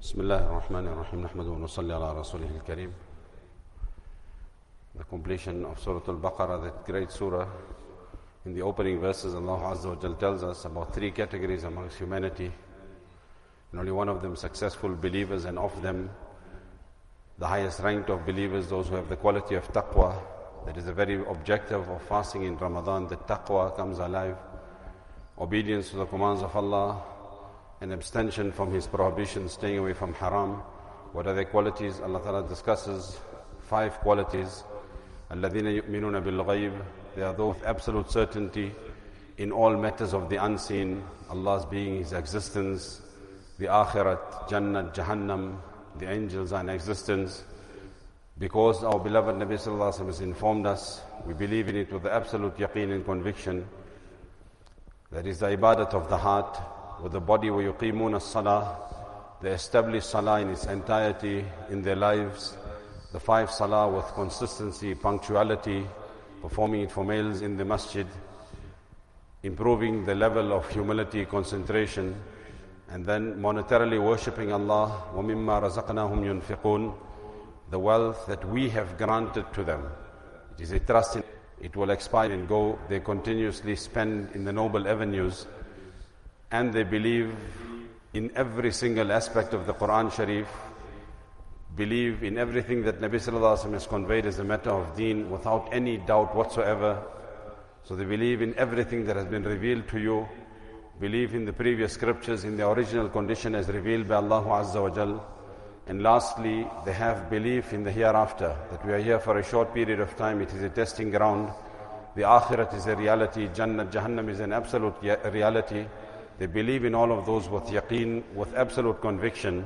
بسم الله الرحمن الرحيم نحمده ونصلي على رسوله الكريم. The completion of Surah Al-Baqarah, that great surah. In the opening verses, Allah Azza wa Jal tells us about three categories amongst humanity, and only one of them successful believers, and of them the highest ranked of believers, those who have the quality of taqwa. That is the very objective of fasting in Ramadan, that taqwa comes alive, obedience to the commands of Allah, and abstention from His prohibitions, staying away from haram. What are their qualities? Allah Ta'ala discusses 5 qualities. الَّذِينَ يُؤْمِنُونَ بِالْغَيْبِ, they are those with absolute certainty in all matters of the unseen, Allah's being, His existence, the akhirat, Jannah, Jahannam, the angels are in existence. Because our beloved Nabi Sallallahu Alaihi Wasallam has informed us, we believe in it with the absolute yaqeen and conviction. That is the ibadat of the heart, with the body. وَيُقِيمُونَ الصَّلَاةِ, they establish salah in its entirety in their lives. The 5 salah with consistency, punctuality, performing it for males in the masjid, improving the level of humility, concentration, and then monetarily worshipping Allah. وَمِمَّا رَزَقْنَاهُمْ يُنْفِقُونَ, the wealth that we have granted to them. It is a trust in it will expire and go. They continuously spend in the noble avenues, and they believe in every single aspect of the Quran Sharif, believe in everything that Nabi Sallallahu Alaihi Wasallam has conveyed as a matter of deen without any doubt whatsoever. So they believe in everything that has been revealed to you, believe in the previous scriptures in the original condition as revealed by Allah Azza wa Jal. And lastly, they have belief in the hereafter, that we are here for a short period of time. It is a testing ground. The akhirat is a reality. Jannah, Jahannam is an absolute reality. They believe in all of those with yaqeen, with absolute conviction.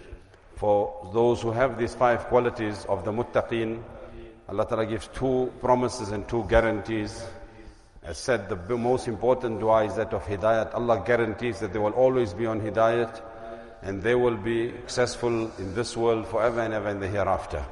For those who have these 5 qualities of the muttaqeen, Allah Ta'ala gives 2 promises and 2 guarantees. As said, the most important dua is that of hidayat. Allah guarantees that they will always be on hidayat, and they will be successful in this world forever and ever in the hereafter.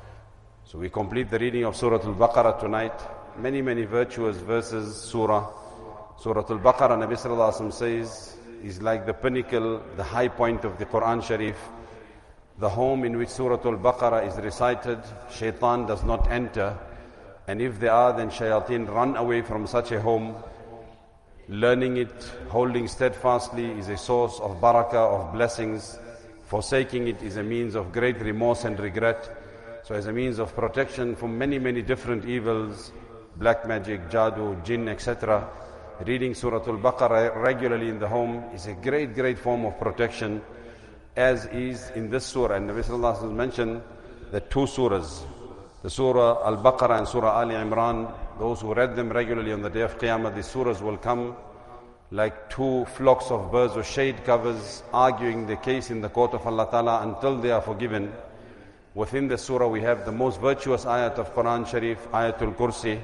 So we complete the reading of Surah Al-Baqarah tonight. Many, many virtuous verses, Surah Al-Baqarah, Nabi Sallallahu Alaihi Wasallam says, is like the pinnacle, the high point of the Quran Sharif. The home in which Surah Al-Baqarah is recited, shaitan does not enter. And if they are, then shayateen run away from such a home. Learning it, holding steadfastly is a source of barakah, of blessings. Forsaking it is a means of great remorse and regret. So as a means of protection from many, many different evils, black magic, jadoo, jinn, etc., reading Surah Al-Baqarah regularly in the home is a great, great form of protection, as is in this surah. And Nabi Sallallahu Alaihi Wasallam mentioned the 2 surahs, the Surah Al-Baqarah and Surah Ali Imran. Those who read them regularly on the day of Qiyamah, these surahs will come like 2 flocks of birds or shade covers, arguing the case in the court of Allah Ta'ala until they are forgiven. Within the surah we have the most virtuous ayat of Quran Sharif, Ayatul Kursi.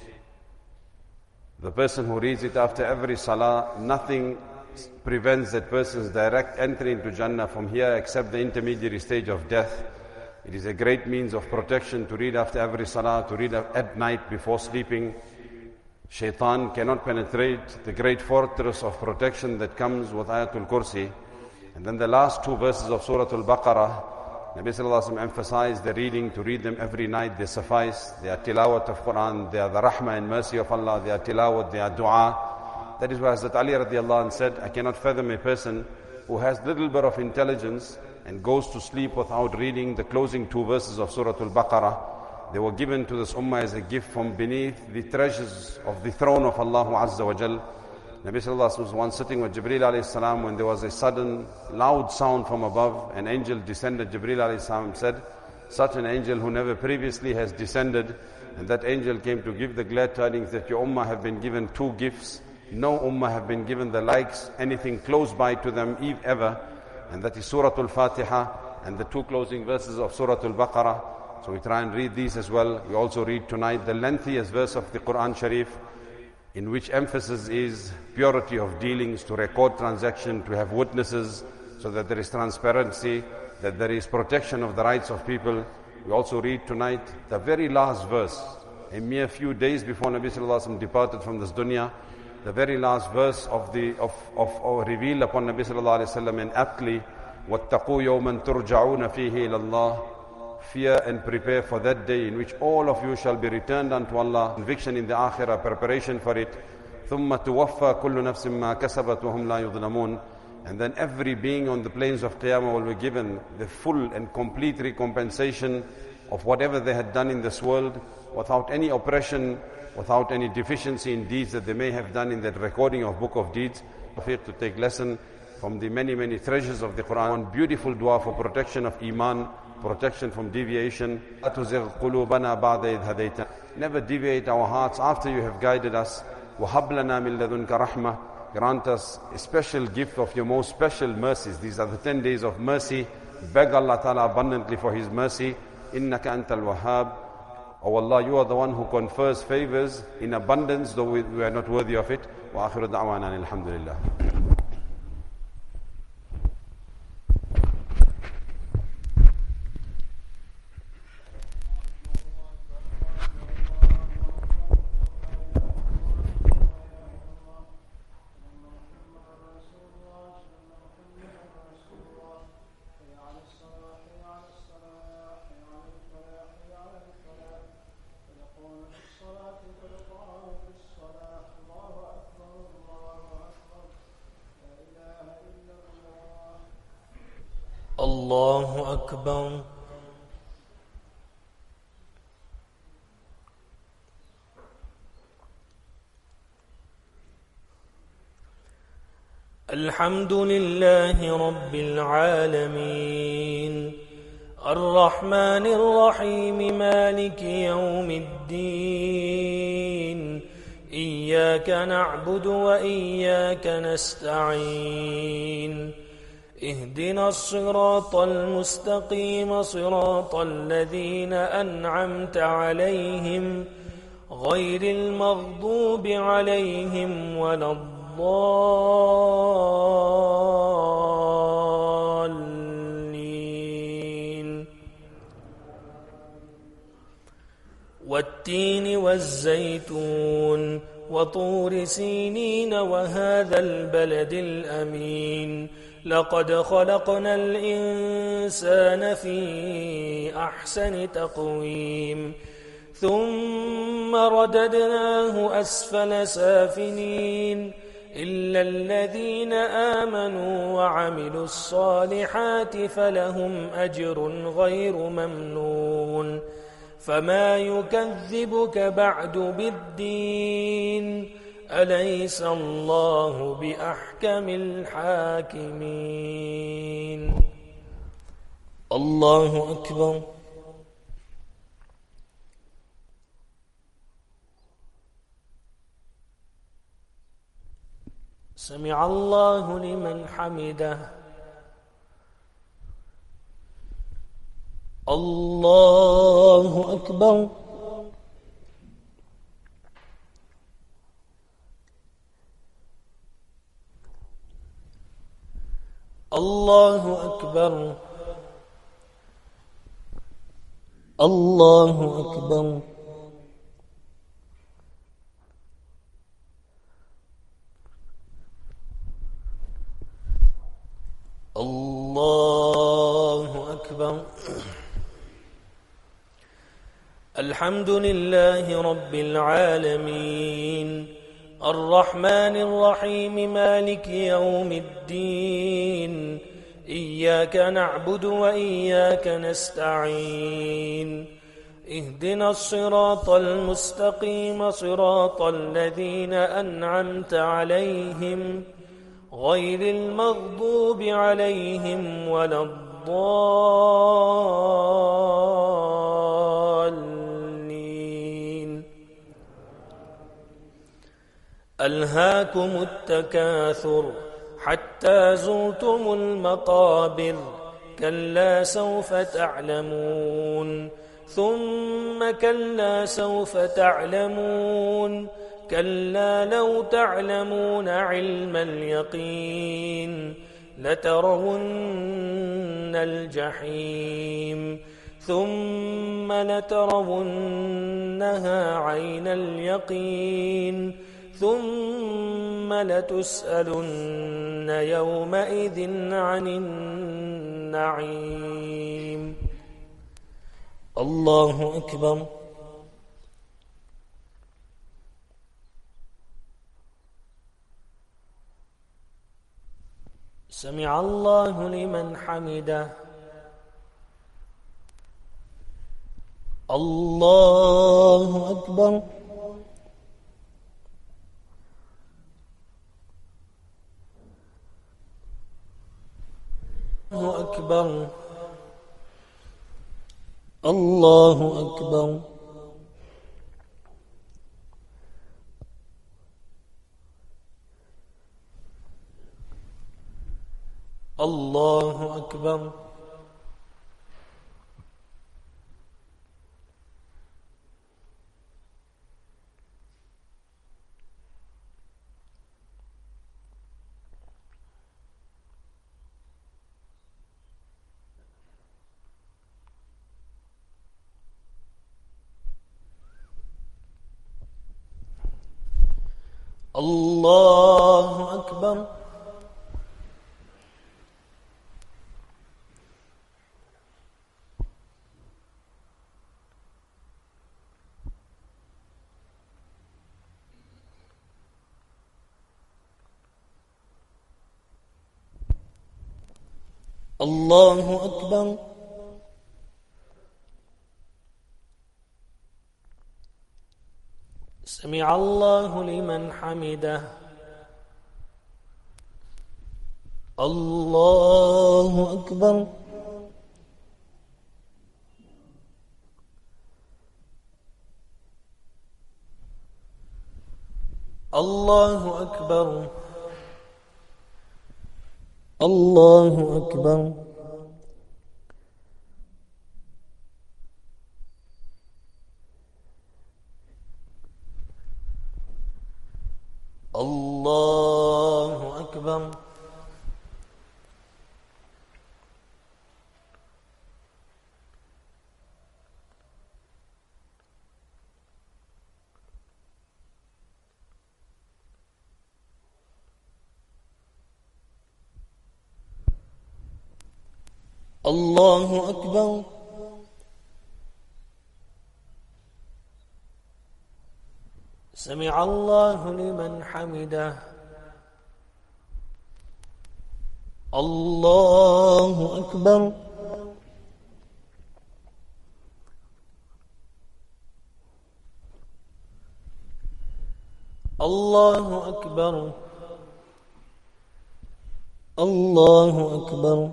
The person who reads it after every salah, nothing prevents that person's direct entry into Jannah from here except the intermediary stage of death. It is a great means of protection to read after every salah, to read at night before sleeping. Shaitan cannot penetrate the great fortress of protection that comes with Ayatul Kursi. And then the last 2 verses of Surah Al-Baqarah, Nabi Sallallahu Alaihi Wasallam emphasized the reading, to read them every night. They suffice. They are tilawat of Quran. They are the rahmah and mercy of Allah. They are tilawat. They are dua. That is why Hazrat Ali radiallahu anh said, I cannot fathom a person who has little bit of intelligence and goes to sleep without reading the closing 2 verses of Surah Al-Baqarah. They were given to this ummah as a gift from beneath the treasures of the throne of Allah Azza wa Jal. Nabi Sallallahu Alaihi Wasallam was once sitting with Jibreel alayhi salam when there was a sudden loud sound from above. An angel descended. Jibreel alayhi salam said, such an angel who never previously has descended. And that angel came to give the glad tidings that your ummah have been given 2 gifts. No ummah have been given the likes, anything close by to them ever. And that is Surah Al-Fatiha and the 2 closing verses of Surah Al-Baqarah. So we try and read these as well. We also read tonight the lengthiest verse of the Quran Sharif, in which emphasis is purity of dealings, to record transaction, to have witnesses, so that there is transparency, that there is protection of the rights of people. We also read tonight the very last verse, a mere few days before Nabi Sallallahu Alaihi Wasallam departed from this dunya, the very last verse of revealed upon Nabi Sallallahu Alaihi Wasallam, and aptly وَاتَّقُوا يَوْمًا تُرْجَعُونَ فِيهِ إِلَى اللَّهِ. Fear and prepare for that day in which all of you shall be returned unto Allah. Conviction in the akhirah, preparation for it. ثُمَّ تُوَفَّى كُلُّ نَفْسٍ مَا كَسَبَتْ وَهُمْ لَا يُظْلَمُونَ. And then every being on the plains of Qiyamah will be given the full and complete recompensation of whatever they had done in this world, without any oppression, without any deficiency in deeds that they may have done in that recording of book of deeds. Here to take lesson from the many, many treasures of the Quran. One beautiful dua for protection of Iman, protection from deviation. Never deviate our hearts after you have guided us. وَهَبْ لَنَا مِن لَدُنْكَ رَحْمَةً. Grant us a special gift of your most special mercies. These are the 10 days of mercy. Beg Allah Ta'ala abundantly for His mercy. إِنَّكَ أَنْتَ الْوَهَّابِ. Oh Allah, you are the one who confers favors in abundance, though we are not worthy of it. وَآخِرُ دَعْوَانَا الْحَمْدُ لِلَّهِ. الله أكبر. الحمد لله رب العالمين الرحمن الرحيم مالك يوم الدين إياك نعبد وإياك نستعين اهدنا الصراط المستقيم صراط الذين أنعمت عليهم غير المغضوب عليهم ولا الضالين. والتين والزيتون وطور سينين وهذا البلد الأمين لقد خلقنا الإنسان في أحسن تقويم ثم رددناه أسفل سافلين إلا الذين آمنوا وعملوا الصالحات فلهم أجر غير ممنون. فما يكذبك بعد بالدين أليس الله بأحكم الحاكمين. الله أكبر. سمع الله لمن حمده. الله أكبر. الله أكبر. الله أكبر. الله أكبر. الحمد لله رب العالمين الرحمن الرحيم مالك يوم الدين إياك نعبد وإياك نستعين اهدنا الصراط المستقيم صراط الذين أنعمت عليهم غير المغضوب عليهم ولا الضالين. ألهاكم التكاثر حتى زرتم المقابر كلا سوف تعلمون ثم كلا سوف تعلمون كلا لو تعلمون علم اليقين لترون الجحيم ثم لترونها عين اليقين ثم ثم لتسألن يومئذ عن النعيم. الله أكبر. سمع الله لمن حمده. الله أكبر. الله أكبر. الله أكبر. الله أكبر. الله أكبر. الله أكبر. سمع الله لمن حمده. الله أكبر. الله أكبر. الله أكبر. الله أكبر. الله أكبر. سمع الله لمن حمده. الله أكبر. الله أكبر. الله أكبر.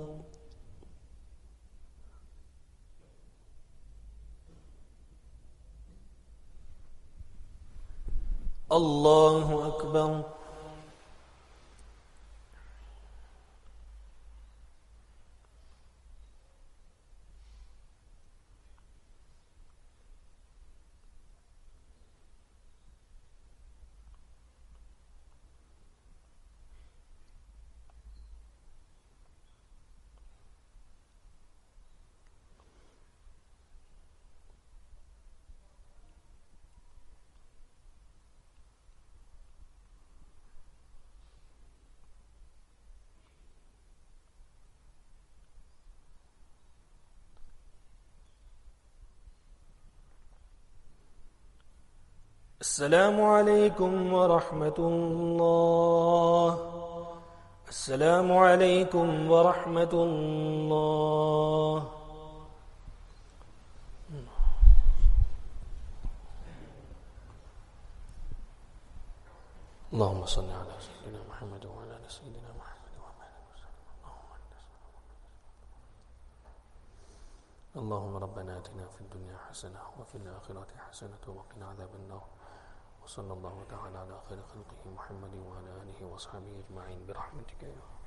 الله أكبر. السلام عليكم ورحمة الله. السلام عليكم ورحمة الله. اللهم صل على سيدنا محمد وعلى آل سيدنا محمد اللهم ربنا آتنا في الدنيا حسنة وفي الآخرة حسنة وقنا عذاب النار. وصلى الله تعالى على خير خلقه محمد وعلى آله وصحبه أجمعين برحمتك يا رب.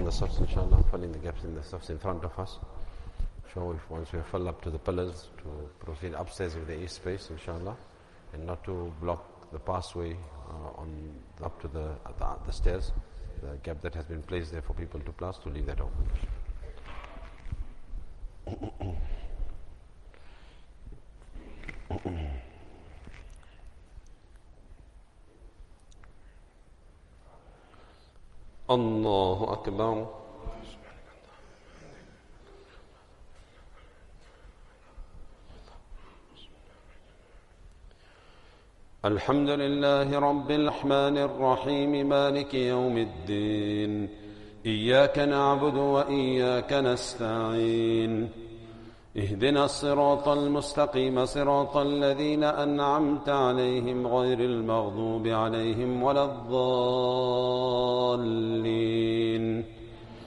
the safs, inshallah, filling the gaps in the safs in front of us. So if once we have filled up to the pillars, to proceed upstairs with the east space, inshallah, and not to block the pathway up to the stairs, the gap that has been placed there for people to pass, to leave that open. Allahu Akbar. الحمد لله رب الرحمن الرحيم مالك يوم الدين إياك نعبد وإياك نستعين اهدنا الصراط المستقيم صراط الذين أنعمت عليهم غير المغضوب عليهم ولا الضالين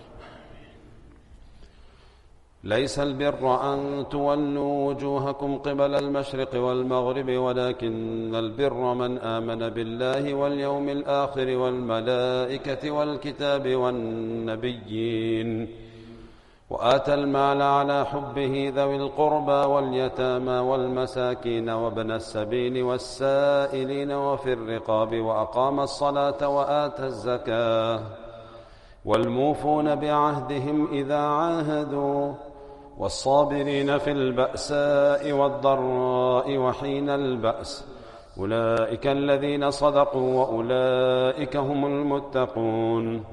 ليس البر أن تولوا وجوهكم قبل المشرق والمغرب ولكن البر من آمن بالله واليوم الآخر والملائكة والكتاب والنبيين وآتى المال على حبه ذوي القربى واليتامى والمساكين وابن السبيل والسائلين وفي الرقاب وأقام الصلاة وآتى الزكاة والموفون بعهدهم إذا عاهدوا والصابرين في البأساء والضراء وحين البأس أولئك الذين صدقوا وأولئك هم المتقون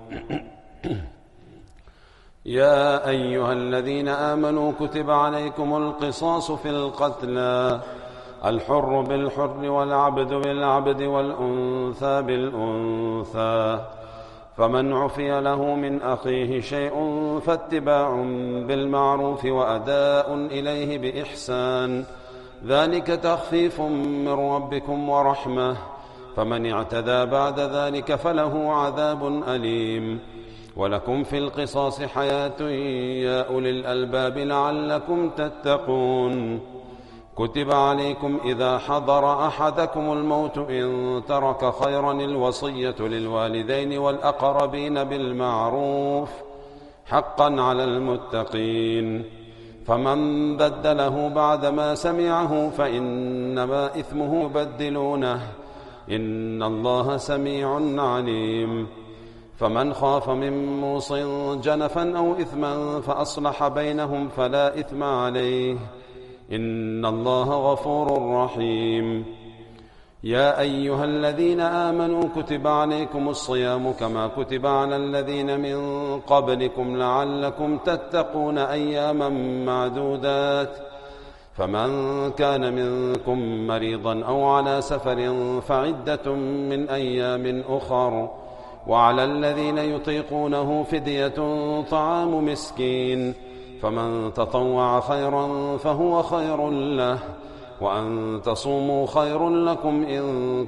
يا أيها الذين آمنوا كتب عليكم القصاص في القتلى الحر بالحر والعبد بالعبد والأنثى بالأنثى فمن عفي له من أخيه شيء فاتباع بالمعروف وأداء إليه بإحسان ذلك تخفيف من ربكم ورحمة فمن اعتدى بعد ذلك فله عذاب أليم ولكم في القصاص حياة يا أولي الألباب لعلكم تتقون كتب عليكم إذا حضر أحدكم الموت إن ترك خيرا الوصية للوالدين والأقربين بالمعروف حقا على المتقين فمن بدله بعدما سمعه فإنما إثمه يبدلونه إن الله سميع عليم فمن خاف من موص جنفا أو إثما فأصلح بينهم فلا إثم عليه إن الله غفور رحيم يا أيها الذين آمنوا كتب عليكم الصيام كما كتب على الذين من قبلكم لعلكم تتقون أياما معدودات فمن كان منكم مريضا أو على سفر فعدة من أيام أخر وعلى الذين يطيقونه فدية طعام مسكين فمن تطوع خيرا فهو خير له وأن تصوموا خير لكم إن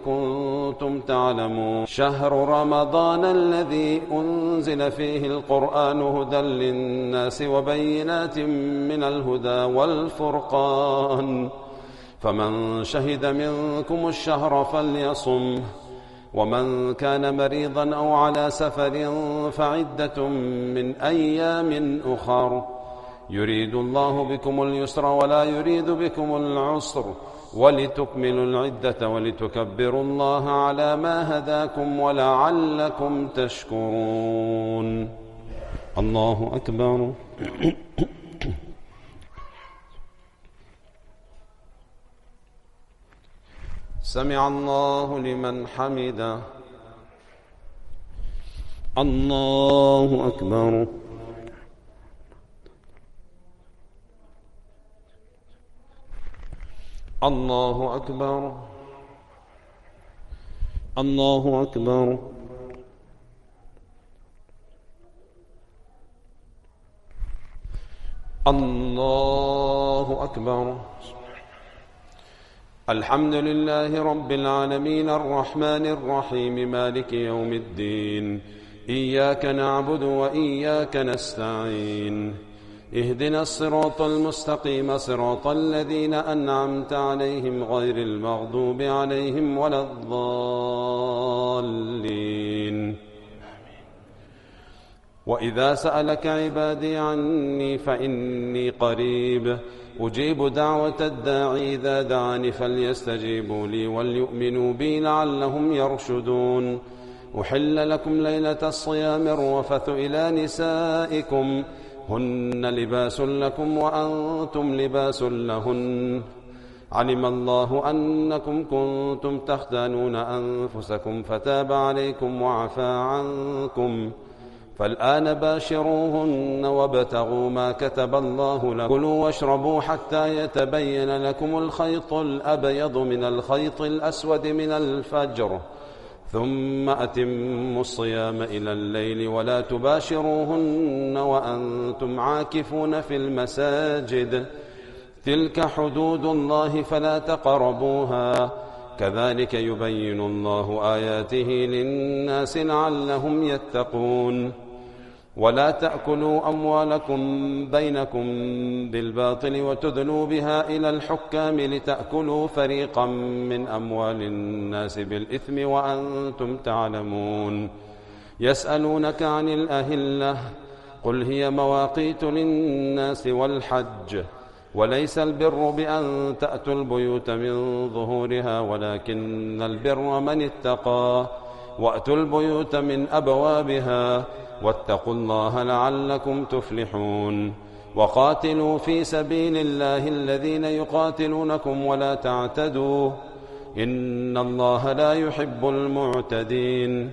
كنتم تعلمون شهر رمضان الذي أنزل فيه القرآن هدى للناس وبينات من الهدى والفرقان فمن شهد منكم الشهر فليصمه ومن كان مريضا أو على سفر فعدة من أيام أخر يريد الله بكم اليسر ولا يريد بكم العسر ولتكملوا العدة ولتكبروا الله على ما هداكم ولعلكم تشكرون الله أكبر سمع الله لمن حمده الله أكبر الله أكبر الله أكبر الله أكبر الحمد لله رب العالمين الرحمن الرحيم مالك يوم الدين إياك نعبد وإياك نستعين اهدنا الصراط المستقيم صراط الذين أنعمت عليهم غير المغضوب عليهم ولا الضالين وإذا سألك عبادي عني فإني قريب أجيب دعوة الداعي إذا دعاني فليستجيبوا لي وليؤمنوا بي لعلهم يرشدون. أحل لكم ليلة الصيام الرفث إلى نسائكم هن لباس لكم وأنتم لباس لهن علم الله أنكم كنتم تختانون أنفسكم فتاب عليكم وعفى عنكم فالآن باشروهن وابتغوا ما كتب الله لكم كلوا واشربوا حتى يتبين لكم الخيط الأبيض من الخيط الأسود من الفجر ثم أتموا الصيام إلى الليل ولا تباشروهن وأنتم عاكفون في المساجد تلك حدود الله فلا تقربوها كذلك يبين الله آياته للناس لعلهم يتقون. ولا تأكلوا أموالكم بينكم بالباطل وتدلوا بها إلى الحكام لتأكلوا فريقا من أموال الناس بالإثم وأنتم تعلمون. يسألونك عن الأهلة قل هي مواقيت للناس والحج وليس البر بأن تأتوا البيوت من ظهورها ولكن البر من اتقى وأتوا البيوت من أبوابها واتقوا الله لعلكم تفلحون. وقاتلوا في سبيل الله الذين يقاتلونكم ولا تعتدوا إن الله لا يحب المعتدين.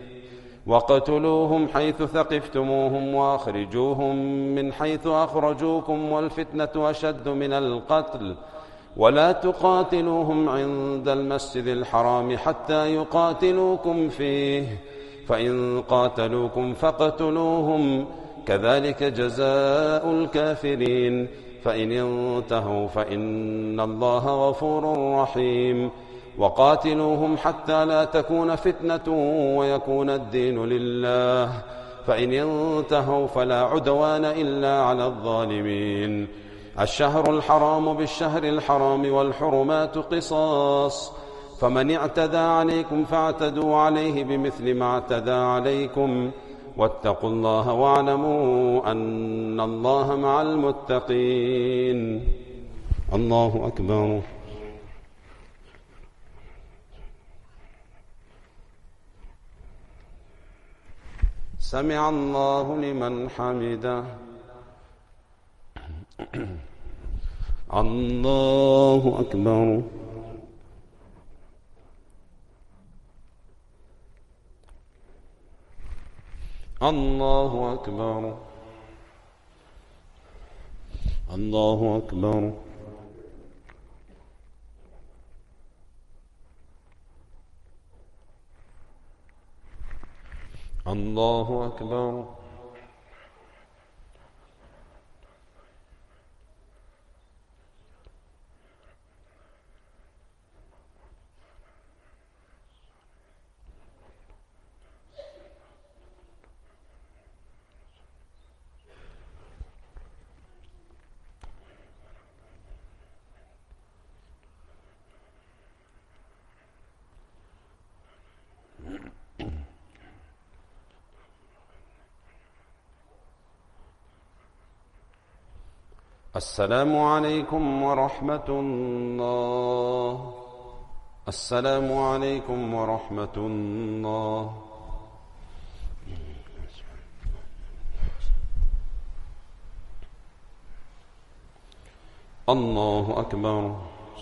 وقتلوهم حيث ثقفتموهم وأخرجوهم من حيث أخرجوكم والفتنة أشد من القتل ولا تقاتلوهم عند المسجد الحرام حتى يقاتلوكم فيه فإن قاتلوكم فاقتلوهم كذلك جزاء الكافرين فإن انتهوا فإن الله غفور رحيم. وقاتلوهم حتى لا تكون فتنة ويكون الدين لله فإن انتهوا فلا عدوان إلا على الظالمين. الشهر الحرام بالشهر الحرام والحرمات قصاص فمن اعتدى عليكم فاعتدوا عليه بمثل ما اعتدى عليكم واتقوا الله واعلموا أن الله مع المتقين. الله أكبر. سمع الله لمن حمده. الله أكبر. الله أكبر. الله أكبر. الله أكبر. السلام عليكم ورحمة الله. السلام عليكم ورحمة الله. الله أكبر.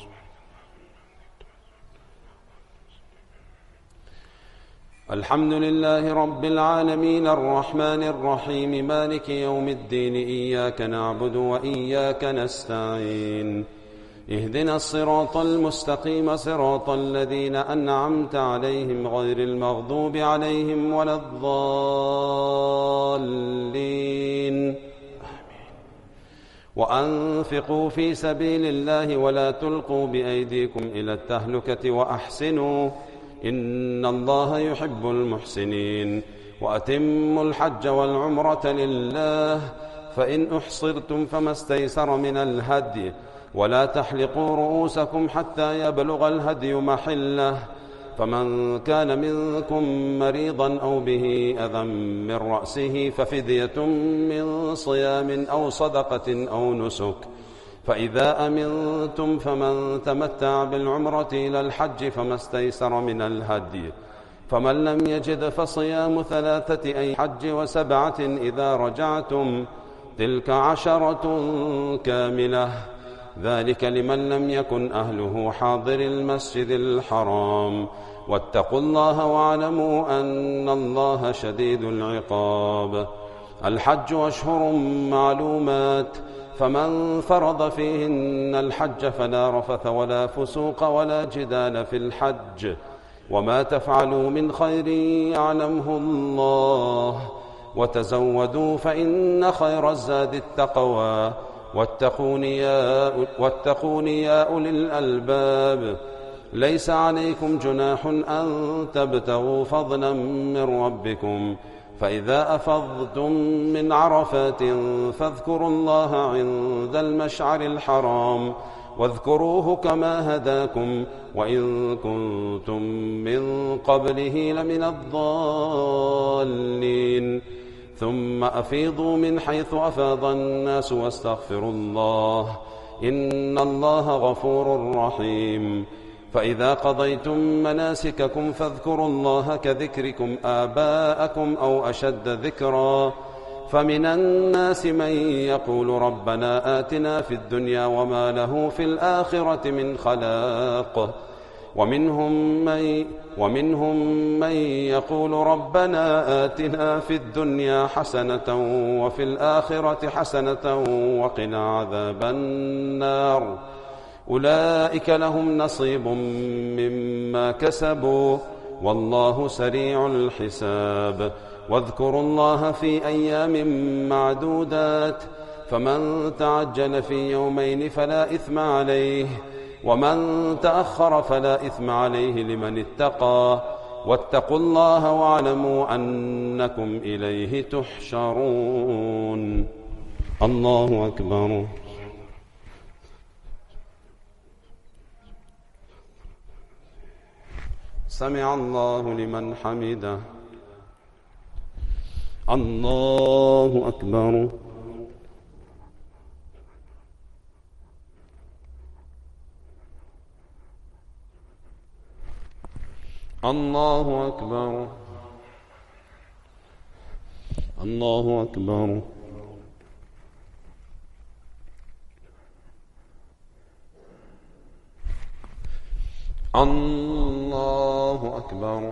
الحمد لله رب العالمين الرحمن الرحيم مالك يوم الدين إياك نعبد وإياك نستعين اهدنا الصراط المستقيم صراط الذين أنعمت عليهم غير المغضوب عليهم ولا الضالين وأنفقوا في سبيل الله ولا تلقوا بأيديكم إلى التهلكة وأحسنوا إن الله يحب المحسنين. وأتموا الحج والعمرة لله فإن أحصرتم فما استيسر من الهدي ولا تحلقوا رؤوسكم حتى يبلغ الهدي محله فمن كان منكم مريضا أو به أذى من رأسه ففدية من صيام أو صدقة أو نسك. فإذا أمنتم فمن تمتع بالعمرة إلى الحج فما استيسر من الهدي. فمن لم يجد فصيام 3 أيام حج و7 إذا رجعتم تلك 10 كاملة ذلك لمن لم يكن أهله حاضر المسجد الحرام. واتقوا الله واعلموا أن الله شديد العقاب. الحج أشهر معلومات فمن فرض فيهن الحج فلا رفث ولا فسوق ولا جدال في الحج وما تفعلوا من خير يعلمه الله وتزودوا فإن خير الزاد التقوى واتقون يا أولي الألباب. ليس عليكم جناح أن تبتغوا فضلا من ربكم فإذا أفضتم من عرفات فاذكروا الله عند المشعر الحرام واذكروه كما هداكم وإن كنتم من قبله لمن الضالين. ثم أفيضوا من حيث أفاض الناس واستغفروا الله إن الله غفور رحيم. فإذا قضيتم مناسككم فاذكروا الله كذكركم آباءكم أو أشد ذكرا. فمن الناس من يقول ربنا آتنا في الدنيا وما له في الآخرة من خلاق ومنهم من يقول ربنا آتنا في الدنيا حسنة وفي الآخرة حسنة وقنا عذاب النار. أولئك لهم نصيب مما كسبوا والله سريع الحساب. واذكروا الله في أيام معدودات فمن تعجل في يومين فلا إثم عليه ومن تأخر فلا إثم عليه لمن اتقى. واتقوا الله واعلموا أنكم إليه تحشرون. الله أكبر. سمع الله لمن حمده. الله أكبر. الله أكبر. الله أكبر. الله أكبر.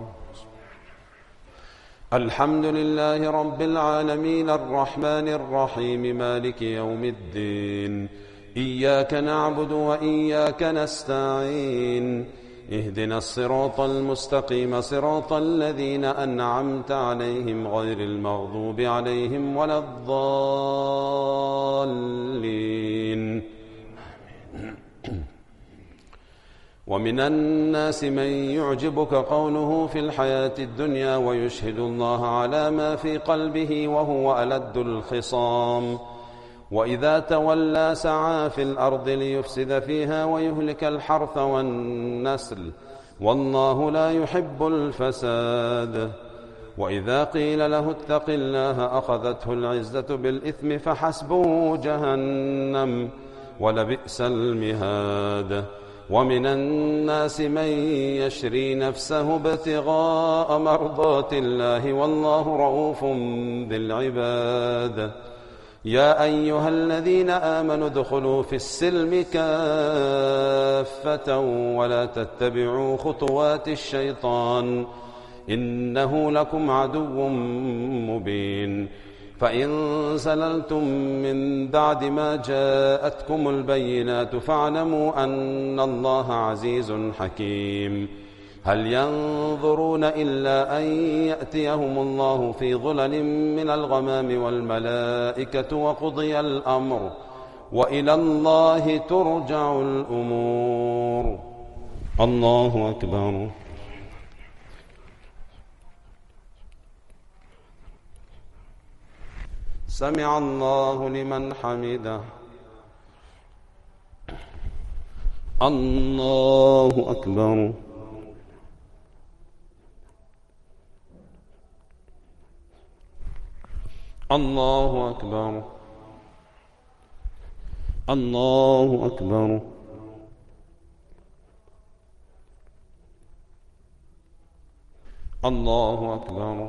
الحمد لله رب العالمين الرحمن الرحيم مالك يوم الدين. إياك نعبد وإياك نستعين. اهدنا الصراط المستقيم صراط الذين أنعمت عليهم غير المغضوب عليهم ولا الضالين. ومن الناس من يعجبك قوله في الحياة الدنيا ويشهد الله على ما في قلبه وهو ألد الخصام. وإذا تولى سعى في الأرض ليفسد فيها ويهلك الحرث والنسل والله لا يحب الفساد. وإذا قيل له اتق الله أخذته العزة بالإثم فحسبه جهنم ولبئس المهاد. ومن الناس من يشري نفسه ابتغاء مرضات الله والله رؤوف بالعباد. يا أيها الذين آمنوا ادخلوا في السلم كافة ولا تتبعوا خطوات الشيطان إنه لكم عدو مبين. فإن زللتم من بعد ما جاءتكم البينات فاعلموا أن الله عزيز حكيم. هل ينظرون إلا أن يأتيهم الله في ظلل من الغمام والملائكة وقضي الأمر وإلى الله ترجع الأمور. الله أكبر. سمع الله لمن حمده. الله أكبر. الله أكبر الله أكبر الله أكبر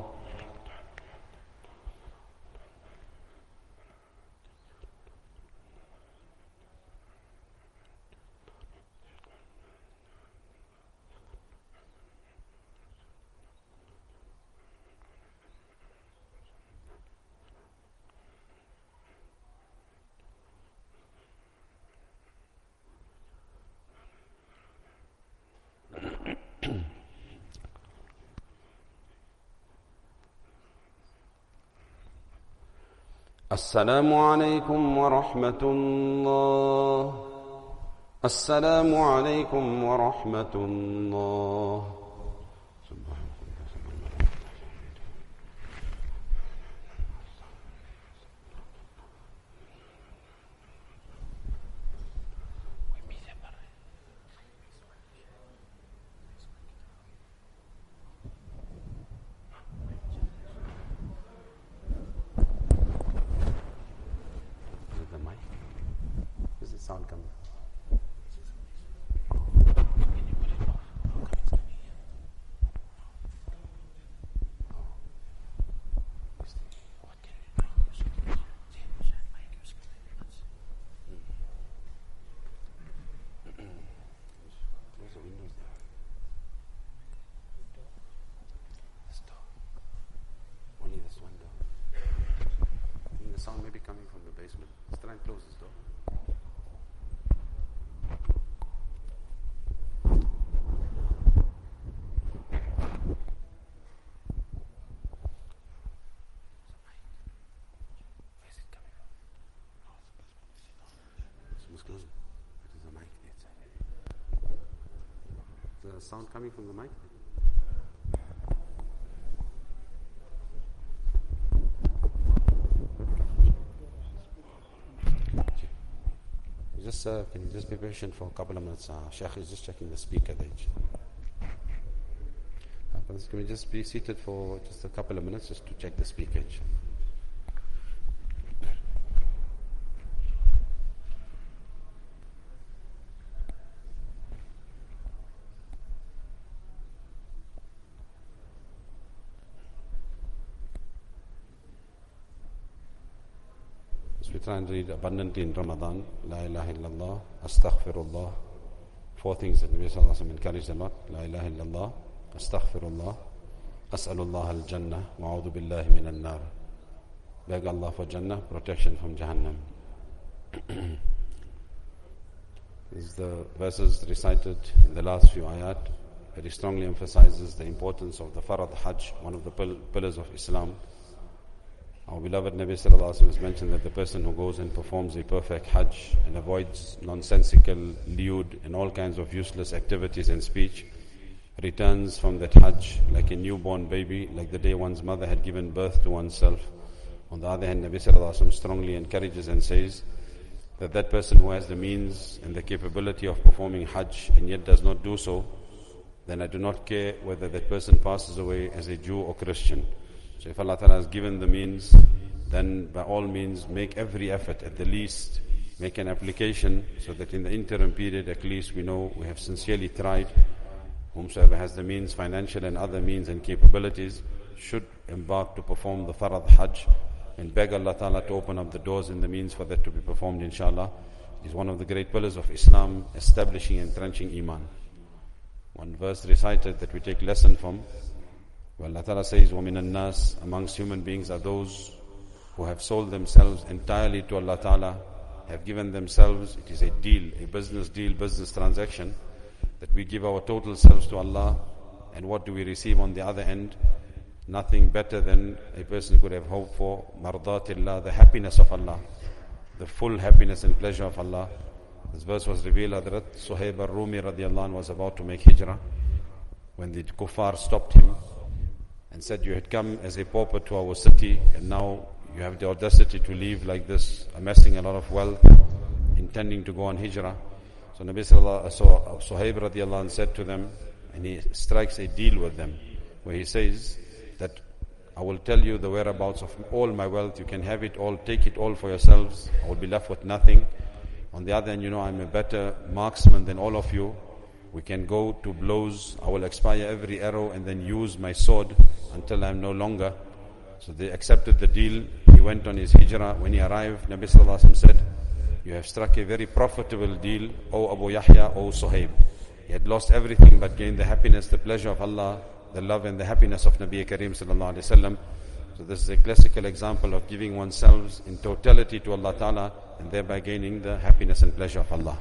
السلام عليكم ورحمة الله السلام عليكم ورحمة الله sound coming. Only this one door. I think the sound may be coming from the basement. Let's try and close this door. The sound coming from the mic? Just can you just be patient for a couple of minutes? Sheikh is just checking the speaker there. Can we just be seated for just a couple of minutes just to check the speaker? We try and read abundantly in Ramadan. La ilaha illallah, astaghfirullah. 4 things that Nabi Sallallahu Alaihi Wasallam encouraged a lot. La ilaha illallah, astaghfirullah, as'alullah al-jannah, wa a'udhu billahi min al-nar. Beg Allah for Jannah, protection from Jahannam. These the verses recited in the last few ayat very strongly emphasizes the importance of the Farad Hajj, one of the pillars of Islam. Our beloved Nabi Sallallahu Alaihi Wasallam has mentioned that the person who goes and performs a perfect Hajj and avoids nonsensical, lewd and all kinds of useless activities and speech returns from that Hajj like a newborn baby, like the day one's mother had given birth to oneself. On the other hand, Nabi Sallallahu Alaihi Wasallam strongly encourages and says that that person who has the means and the capability of performing Hajj and yet does not do so, then I do not care whether that person passes away as a Jew or Christian. So if Allah Ta'ala has given the means, then by all means make every effort, at the least make an application, so that in the interim period at least we know we have sincerely tried. Whomsoever has the means, financial and other means and capabilities, should embark to perform the Farad Hajj and beg Allah Ta'ala to open up the doors and the means for that to be performed, inshallah. It is one of the great pillars of Islam, establishing and entrenching Iman. One verse recited that we take lesson from, well, Allah Ta'ala says, وَمِنَ النَّاسِ, amongst human beings are those who have sold themselves entirely to Allah Ta'ala, have given themselves, it is a deal, a business deal, business transaction, that we give our total selves to Allah, and what do we receive on the other end? Nothing better than a person could have hoped for, mardatillah, the happiness of Allah, the full happiness and pleasure of Allah. This verse was revealed. Hadrat Suhaib al-Rumi radiallahu anhu was about to make hijrah when the kuffar stopped him and said, you had come as a pauper to our city and now you have the audacity to leave like this, amassing a lot of wealth, intending to go on hijrah. So Nabi Suhaib radiallahu anh said to them, and he strikes a deal with them, where he says that I will tell you the whereabouts of all my wealth. You can have it all, take it all for yourselves. I will be left with nothing. On the other hand, I'm a better marksman than all of you. We can go to blows. I will expire every arrow and then use my sword until I am no longer. So they accepted the deal. He went on his hijrah. When he arrived, Nabi Sallallahu Alaihi Wasallam said, you have struck a very profitable deal, O Abu Yahya, O Suhaib. He had lost everything but gained the happiness, the pleasure of Allah, the love and the happiness of Nabi Kareem Sallallahu Alaihi Wasallam. So this is a classical example of giving oneself in totality to Allah Ta'ala and thereby gaining the happiness and pleasure of Allah.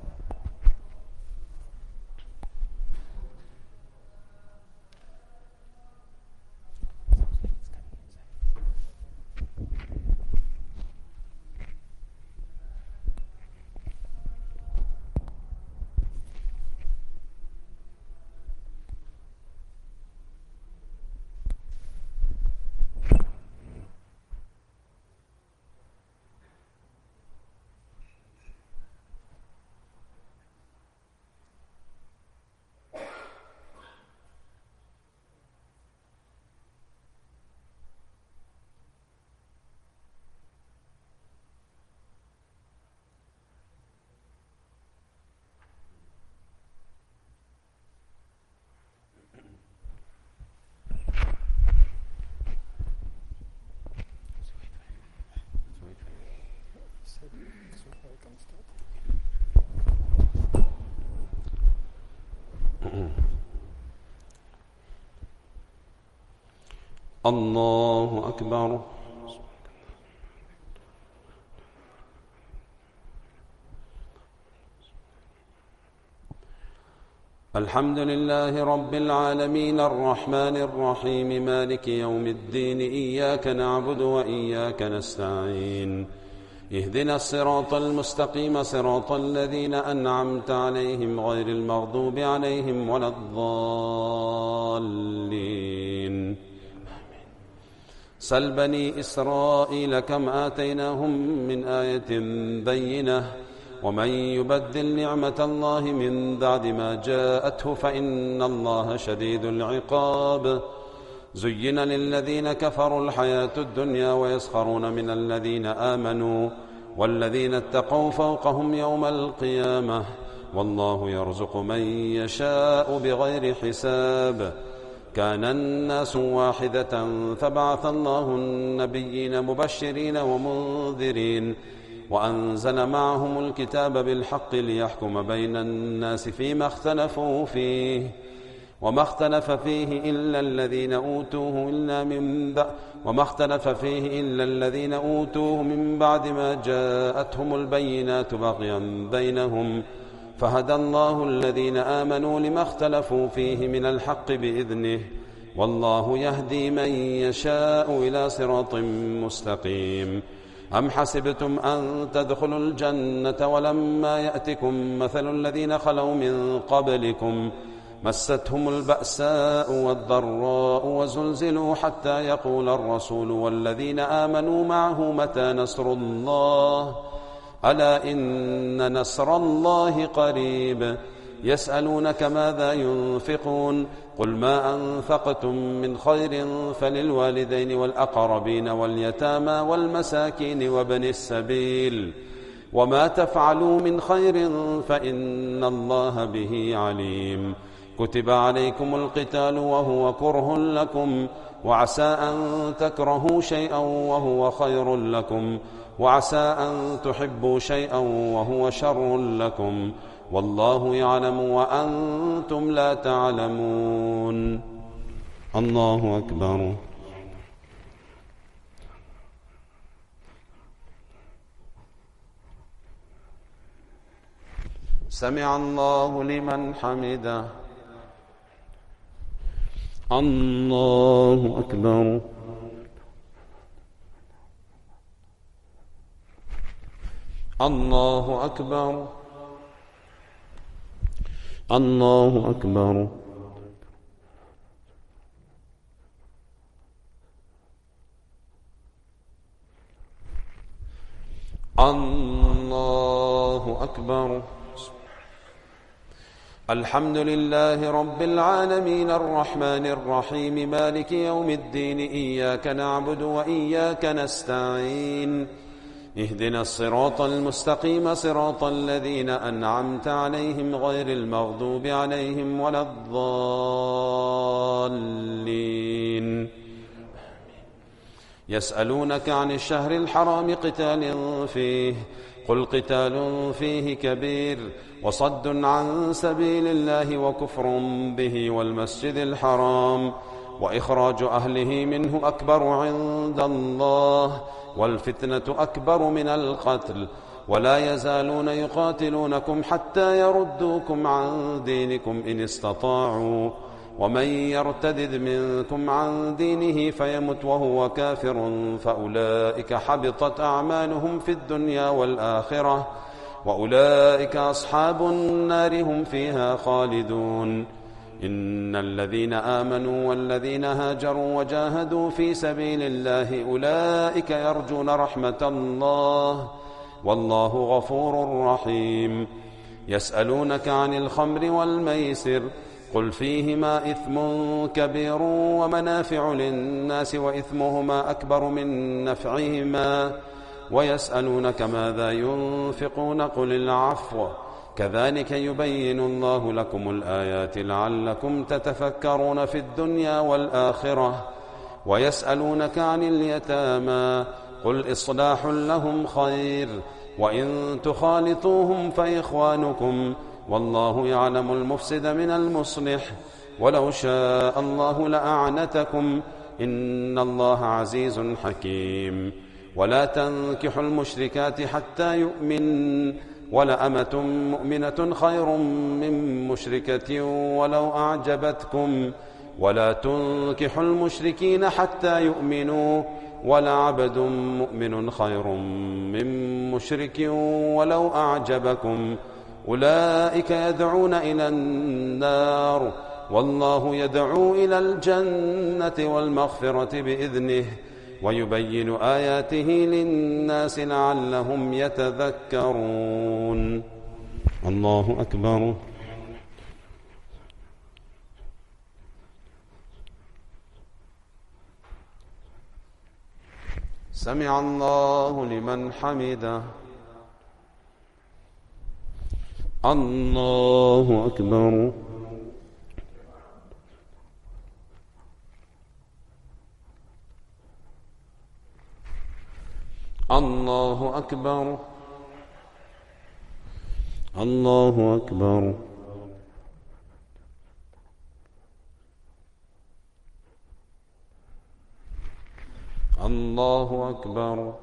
الله أكبر. الحمد لله رب العالمين الرحمن الرحيم مالك يوم الدين إياك نعبد وإياك نستعين اهدنا الصراط المستقيم صراط الذين أنعمت عليهم غير المغضوب عليهم ولا الضالين. سل بني إسرائيل كم آتيناهم من آية بينة ومن يبدل نعمة الله من بعد ما جاءته فإن الله شديد العقاب. زين للذين كفروا الحياة الدنيا ويسخرون من الذين آمنوا والذين اتقوا فوقهم يوم القيامة والله يرزق من يشاء بغير حساب. كان الناس واحدة فبعث الله النبيين مبشرين ومنذرين وأنزل معهم الكتاب بالحق ليحكم بين الناس فيما اختلفوا فيه وما اختلف فيه إلا الذين أوتوه من بعد ما جاءتهم البينات بغيا بينهم فهدى الله الذين آمنوا لما اختلفوا فيه من الحق بإذنه والله يهدي من يشاء إلى صراط مستقيم. أم حسبتم أن تدخلوا الجنة ولما يأتكم مثل الذين خلوا من قبلكم مستهم البأساء والضراء وزلزلوا حتى يقول الرسول والذين آمنوا معه متى نصر الله ألا إن نصر الله قريب. يسألونك ماذا ينفقون قل ما أنفقتم من خير فللوالدين والأقربين واليتامى والمساكين وابن السبيل وما تفعلوا من خير فإن الله به عليم. كتب عليكم القتال وهو كره لكم وعسى أن تكرهوا شيئا وهو خير لكم وعسى أن تحبوا شيئا وهو شر لكم والله يعلم وأنتم لا تعلمون. الله أكبر. سمع الله لمن حمده. الله أكبر. الله أكبر. الله أكبر. الله أكبر. الحمد لله رب العالمين الرحمن الرحيم مالك يوم الدين إياك نعبد وإياك نستعين اهدنا الصراط المستقيم صراط الذين أنعمت عليهم غير المغضوب عليهم ولا الضالين. يسألونك عن الشهر الحرام قتال فيه قل قتال فيه كبير وصد عن سبيل الله وكفر به والمسجد الحرام وإخراج أهله منه أكبر عند الله والفتنة أكبر من القتل ولا يزالون يقاتلونكم حتى يردوكم عن دينكم إن استطاعوا ومن يرتدد منكم عن دينه فيمت وهو كافر فأولئك حبطت أعمالهم في الدنيا والآخرة وأولئك أصحاب النار هم فيها خالدون. إن الذين آمنوا والذين هاجروا وجاهدوا في سبيل الله أولئك يرجون رحمة الله والله غفور رحيم. يسألونك عن الخمر والميسر قل فيهما إثم كبير ومنافع للناس وإثمهما أكبر من نفعهما ويسألونك ماذا ينفقون قل العفو كذلك يبين الله لكم الآيات لعلكم تتفكرون في الدنيا والآخرة. ويسألونك عن اليتامى قل إصلاح لهم خير وإن تخالطوهم فإخوانكم والله يعلم المفسد من المصلح ولو شاء الله لأعنتكم إن الله عزيز حكيم. ولا تنكحوا المشركات حتى يؤمن ولأمة مؤمنة خير من مشركة ولو أعجبتكم ولا تنكحوا المشركين حتى يؤمنوا ولعبد مؤمن خير من مشرك ولو أعجبكم أولئك يدعون إلى النار والله يدعو إلى الجنة والمغفرة بإذنه ويبين آياته للناس لعلهم يتذكرون. الله أكبر. سمع الله لمن حمده. الله أكبر. الله أكبر. الله أكبر. الله أكبر.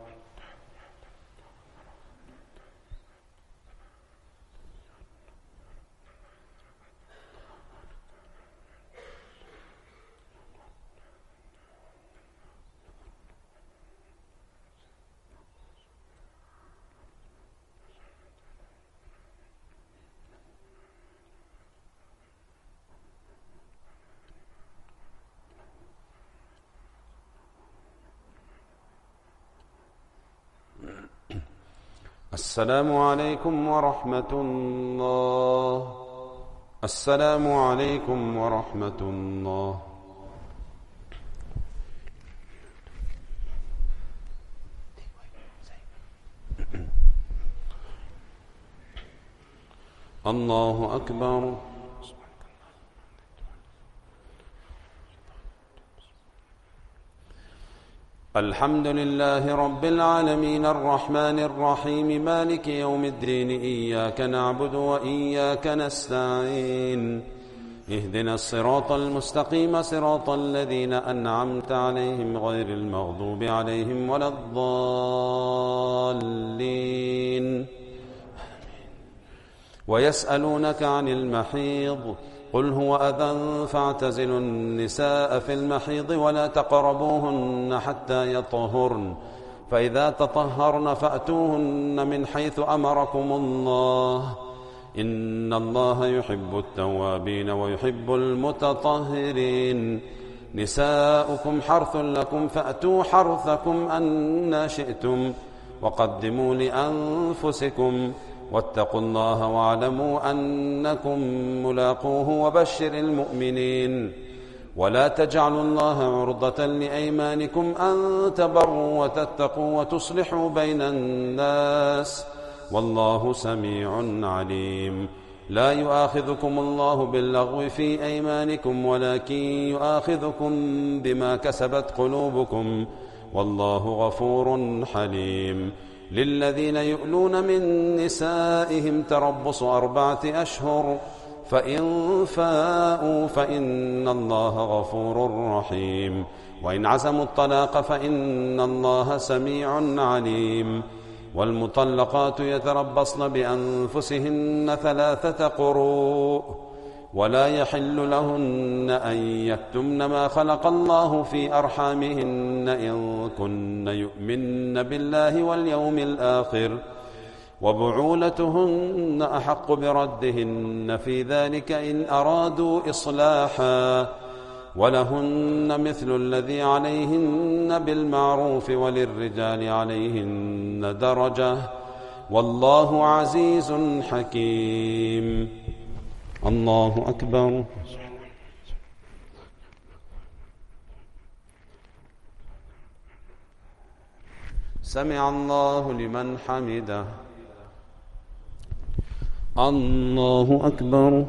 السلام عليكم ورحمة الله. السلام عليكم ورحمة الله. الله أكبر. الحمد لله رب العالمين الرحمن الرحيم مالك يوم الدين إياك نعبد وإياك نستعين اهدنا الصراط المستقيم صراط الذين أنعمت عليهم غير المغضوب عليهم ولا الضالين. ويسألونك عن المحيض قل هو أذى فاعتزلوا النساء في المحيض ولا تقربوهن حتى يطهرن فإذا تطهرن فأتوهن من حيث أمركم الله إن الله يحب التوابين ويحب المتطهرين. نساؤكم حرث لكم فأتوا حرثكم أنى شئتم وقدموا لأنفسكم واتقوا الله واعلموا أنكم ملاقوه وبشر المؤمنين. ولا تجعلوا الله عرضة لأيمانكم أن تبروا وتتقوا وتصلحوا بين الناس والله سميع عليم. لا يؤاخذكم الله باللغو في أيمانكم ولكن يؤاخذكم بما كسبت قلوبكم والله غفور حليم. للذين يؤلون من نسائهم تربص 4 أشهر فإن فاءوا فإن الله غفور رحيم. وإن عزموا الطلاق فإن الله سميع عليم. والمطلقات يتربصن بأنفسهن 3 قروء ولا يحل لهن أن يكتمن ما خلق الله في أرحامهن إن كن يؤمن بالله واليوم الآخر وبعولتهن أحق بردهن في ذلك إن أرادوا إصلاحا ولهن مثل الذي عليهن بالمعروف وللرجال عليهن درجة والله عزيز حكيم. الله أكبر. سمع الله لمن حمده. الله أكبر.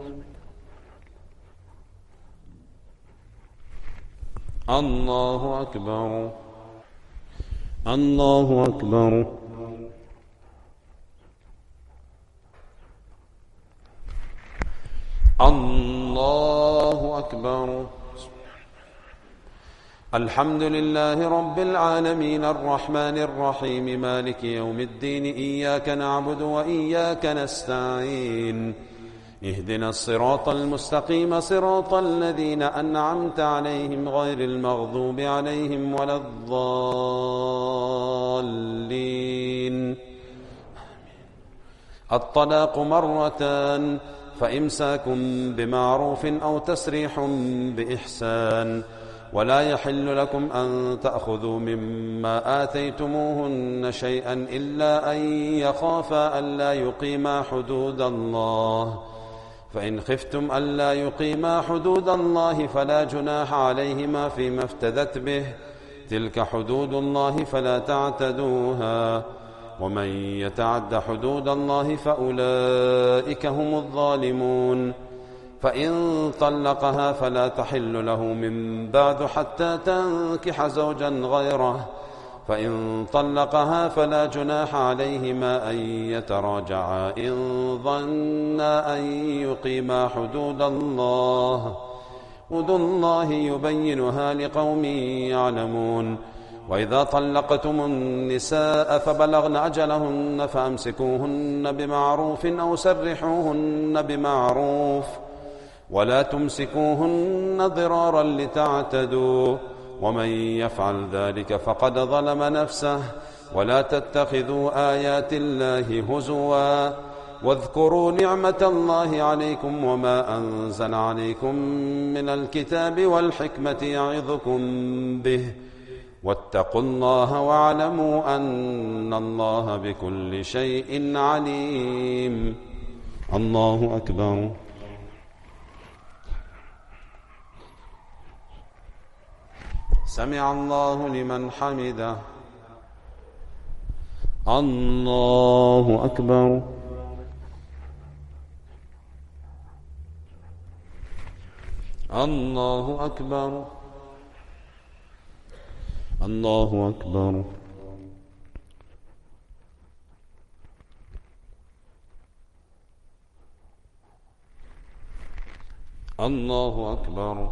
الله أكبر. الله أكبر. الله أكبر. الحمد لله رب العالمين الرحمن الرحيم مالك يوم الدين إياك نعبد وإياك نستعين اهدنا الصراط المستقيم صراط الذين أنعمت عليهم غير المغضوب عليهم ولا الضالين. الطلاق 2 فإمساك بمعروف أو تسريح بإحسان ولا يحل لكم أن تأخذوا مما آتيتموهن شيئا إلا أن يخافا ألا يقيما حدود الله فإن خفتم ألا يقيما حدود الله فلا جناح عليهما فيما افتدت به تلك حدود الله فلا تعتدوها ومن يتعد حدود الله فأولئك هم الظالمون. فإن طلقها فلا تحل له من بعد حتى تنكح زوجا غيره فإن طلقها فلا جناح عليهما أن يتراجعا إن ظنا أن يقيما حدود الله يبينها لقوم يعلمون. وإذا طلقتم النساء فبلغن أجلهن فأمسكوهن بمعروف أو سرحوهن بمعروف ولا تمسكوهن ضرارا لتعتدوا ومن يفعل ذلك فقد ظلم نفسه. ولا تتخذوا آيات الله هزوا واذكروا نعمة الله عليكم وما أنزل عليكم من الكتاب والحكمة يعظكم به واتقوا الله واعلموا أن الله بكل شيء عليم. الله أكبر. سمع الله لمن حمده. الله أكبر. الله أكبر. الله أكبر. الله أكبر.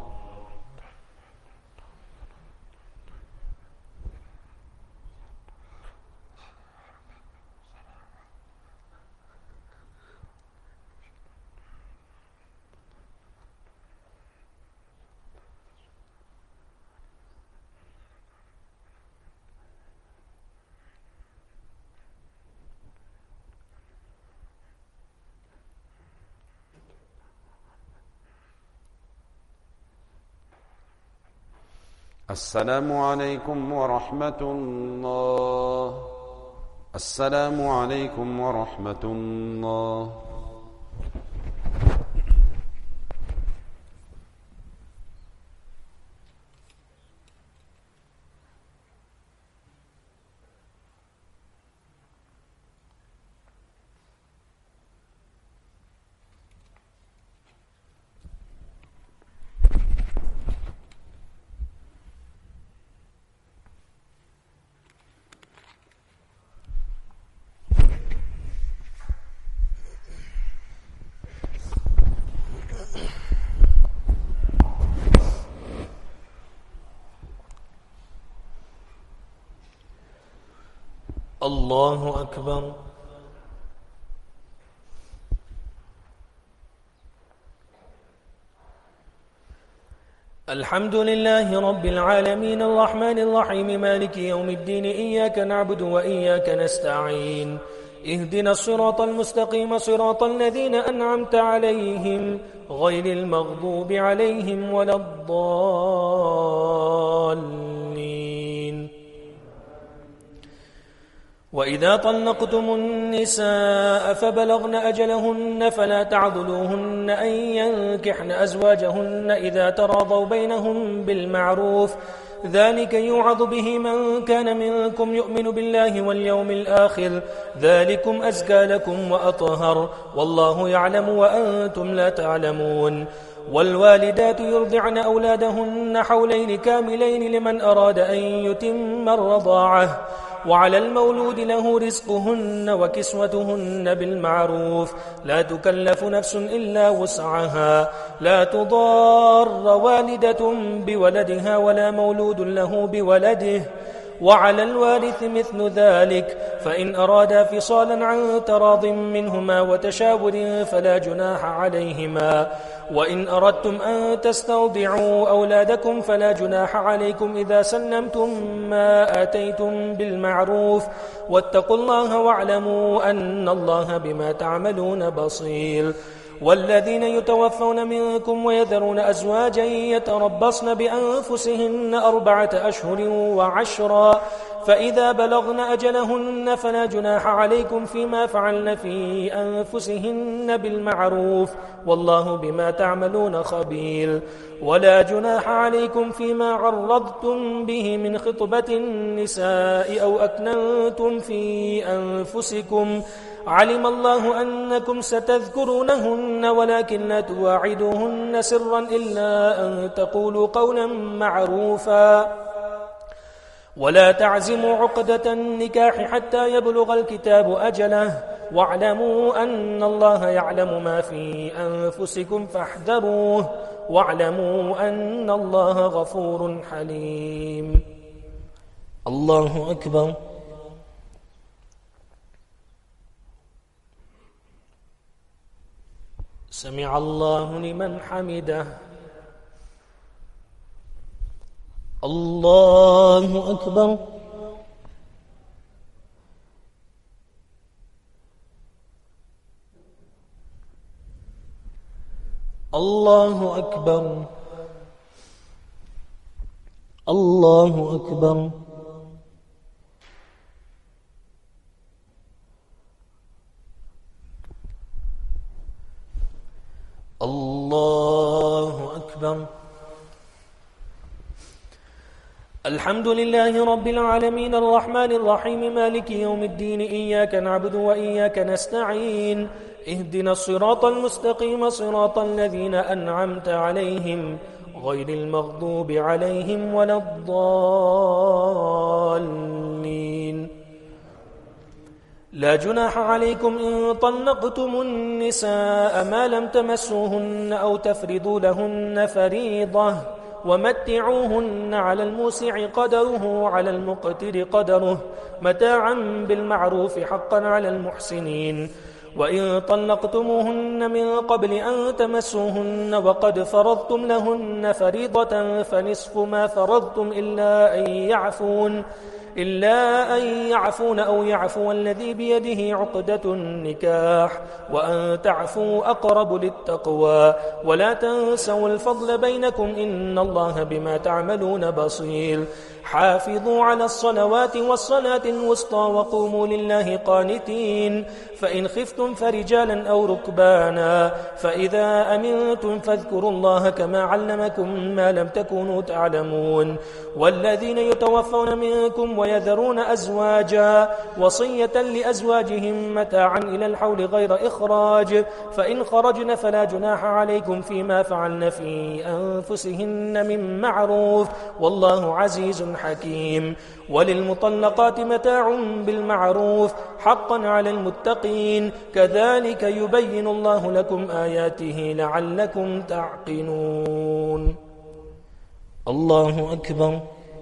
السلام عليكم ورحمة الله. السلام عليكم ورحمة الله. الله أكبر. الحمد لله رب العالمين الرحمن الرحيم مالك يوم الدين إياك نعبد وإياك نستعين اهدنا الصراط المستقيم صراط الذين أنعمت عليهم غير المغضوب عليهم ولا الضالين. وإذا طلقتم النساء فبلغن أجلهن فلا تعضلوهن أن ينكحن أزواجهن إذا تراضوا بينهم بالمعروف ذلك يوعظ به من كان منكم يؤمن بالله واليوم الآخر ذلكم أزكى لكم وأطهر والله يعلم وأنتم لا تعلمون. والوالدات يرضعن أولادهن حولين كاملين لمن أراد أن يتم الرضاعة وعلى المولود له رزقهن وكسوتهن بالمعروف لا تكلف نفس إلا وسعها لا تضار والدة بولدها ولا مولود له بولده وعلى الوارث مثل ذلك فإن أرادا فصالا عن تراض منهما وتشاور فلا جناح عليهما. وإن أردتم أن تسترضعوا أولادكم فلا جناح عليكم إذا سلمتم ما آتيتم بالمعروف واتقوا الله واعلموا أن الله بما تعملون بصير. والذين يتوفون منكم ويذرون أزواجا يتربصن بأنفسهن 4 أشهر و10 فإذا بلغن أجلهن فلا جناح عليكم فيما فعلن في أنفسهن بالمعروف والله بما تعملون خبير. ولا جناح عليكم فيما عرضتم به من خطبة النساء أو أكننتم في أنفسكم علم الله أنكم ستذكرونهن ولكن لا تواعدوهن سرا إلا أن تقولوا قولا معروفا ولا تعزموا عقدة النكاح حتى يبلغ الكتاب أجله واعلموا أن الله يعلم ما في أنفسكم فاحذروه واعلموا أن الله غفور حليم. الله أكبر. سمع الله لمن حمده. الله أكبر. الله أكبر. الله أكبر. الله أكبر. الحمد لله رب العالمين الرحمن الرحيم مالك يوم الدين إياك نعبد وإياك نستعين اهدنا الصراط المستقيم صراط الذين أنعمت عليهم غير المغضوب عليهم ولا الضالين. لا جناح عليكم إن طلقتم النساء ما لم تمسوهن أو تفرضوا لهن فريضة ومتعوهن على الموسع قدره وعلى المقتر قدره متاعا بالمعروف حقا على المحسنين. وإن طلقتموهن من قبل أن تمسوهن وقد فرضتم لهن فريضة فنصف ما فرضتم إلا أن يعفون إلا أن يعفون أو يعفو الذي بيده عقدة النكاح وأن تعفوا أقرب للتقوى ولا تنسوا الفضل بينكم إن الله بما تعملون بصير حافظوا على الصلوات والصلاة الوسطى وقوموا لله قانتين فإن خفتم فرجالا أو ركبانا فإذا أمنتم فاذكروا الله كما علمكم ما لم تكونوا تعلمون والذين يتوفون منكم ويذرون أزواجا وصية لأزواجهم متاعا إلى الحول غير إخراج فإن خرجن فلا جناح عليكم فيما فعلن في أنفسهن من معروف والله عزيز حكيم وللمطلقات متاع بالمعروف حقا على المتقين كذلك يبين الله لكم آياته لعلكم تعقلون الله أكبر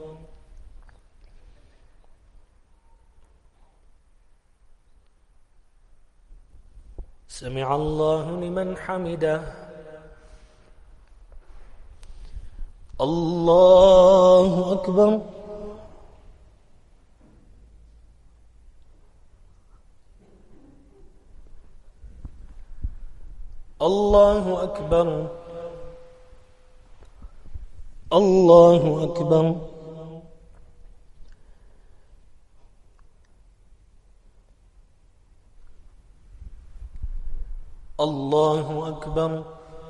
سمع الله لمن حمده الله أكبر الله أكبر الله أكبر الله أكبر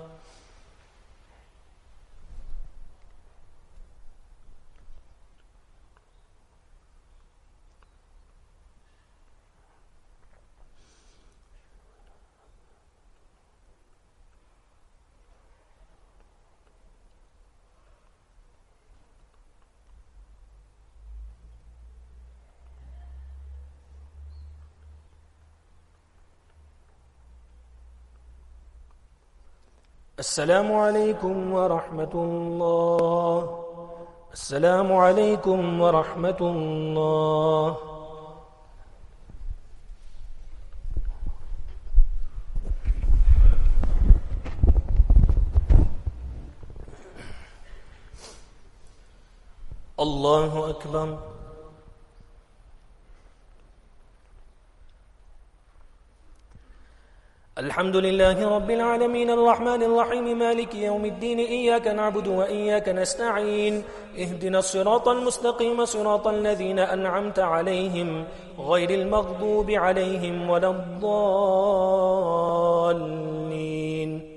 السلام عليكم ورحمة الله السلام عليكم ورحمة الله الله أكبر الحمد لله رب العالمين الرحمن الرحيم مالك يوم الدين إياك نعبد وإياك نستعين اهدنا الصراط المستقيم صراط الذين أنعمت عليهم غير المغضوب عليهم ولا الضالين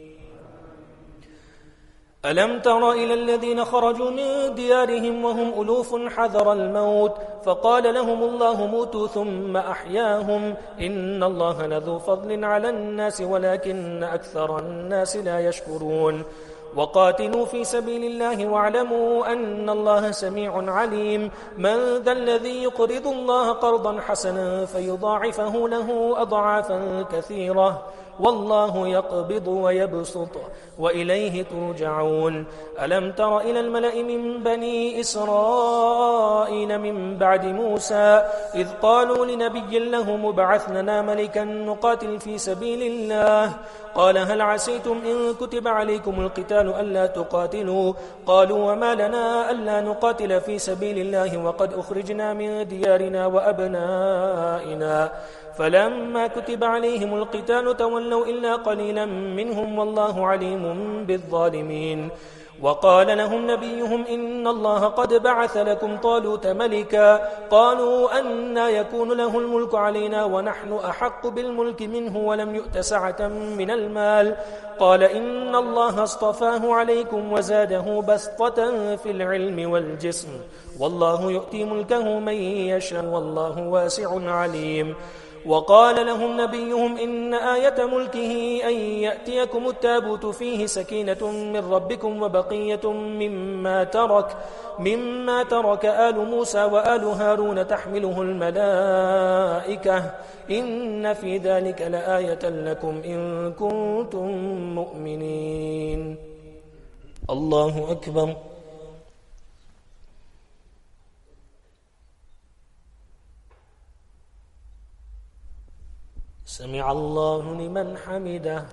ألم تر إلى الذين خرجوا من ديارهم وهم ألوف حذر الموت فقال لهم الله موتوا ثم أحياهم إن الله لذو فضل على الناس ولكن أكثر الناس لا يشكرون وقاتلوا في سبيل الله واعلموا أن الله سميع عليم من ذا الذي يقرض الله قرضا حسنا فيضاعفه له أضعافا كثيرة والله يقبض ويبسط وإليه ترجعون ألم تر إلى الملأ من بني إسرائيل من بعد موسى إذ قالوا لنبي له مبعث لنا ملكا نقاتل في سبيل الله قال هل عسيتم إن كتب عليكم القتال ألا تقاتلوا قالوا وما لنا ألا نقاتل في سبيل الله وقد أخرجنا من ديارنا وأبنائنا فلما كتب عليهم القتال تولوا إلا قليلا منهم والله عليم بالظالمين وقال لهم نبيهم إن الله قد بعث لكم طالوت ملكا قالوا أنى يكون له الملك علينا ونحن أحق بالملك منه ولم يؤت سعة من المال قال إن الله اصطفاه عليكم وزاده بسطة في العلم والجسم والله يؤتي ملكه من يشاء والله واسع عليم وقال لهم نبيهم إن آية ملكه أن يأتيكم التابوت فيه سكينة من ربكم وبقية مما ترك آل موسى وآل هارون تحمله الملائكة إن في ذلك لآية لكم إن كنتم مؤمنين الله أكبر سمع الله لمن حمده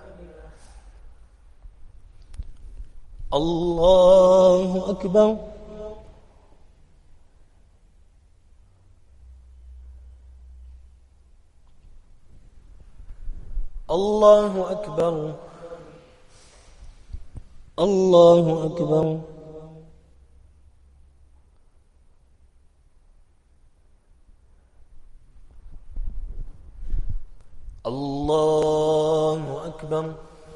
الله أكبر الله أكبر الله أكبر الله أكبر.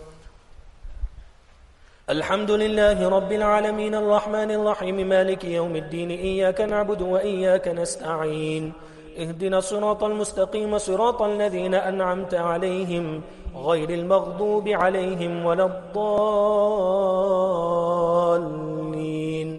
الحمد لله رب العالمين الرحمن الرحيم مالك يوم الدين إياك نعبد وإياك نستعين اهدنا الصراط المستقيم صراط الذين أنعمت عليهم غير المغضوب عليهم ولا الضالين.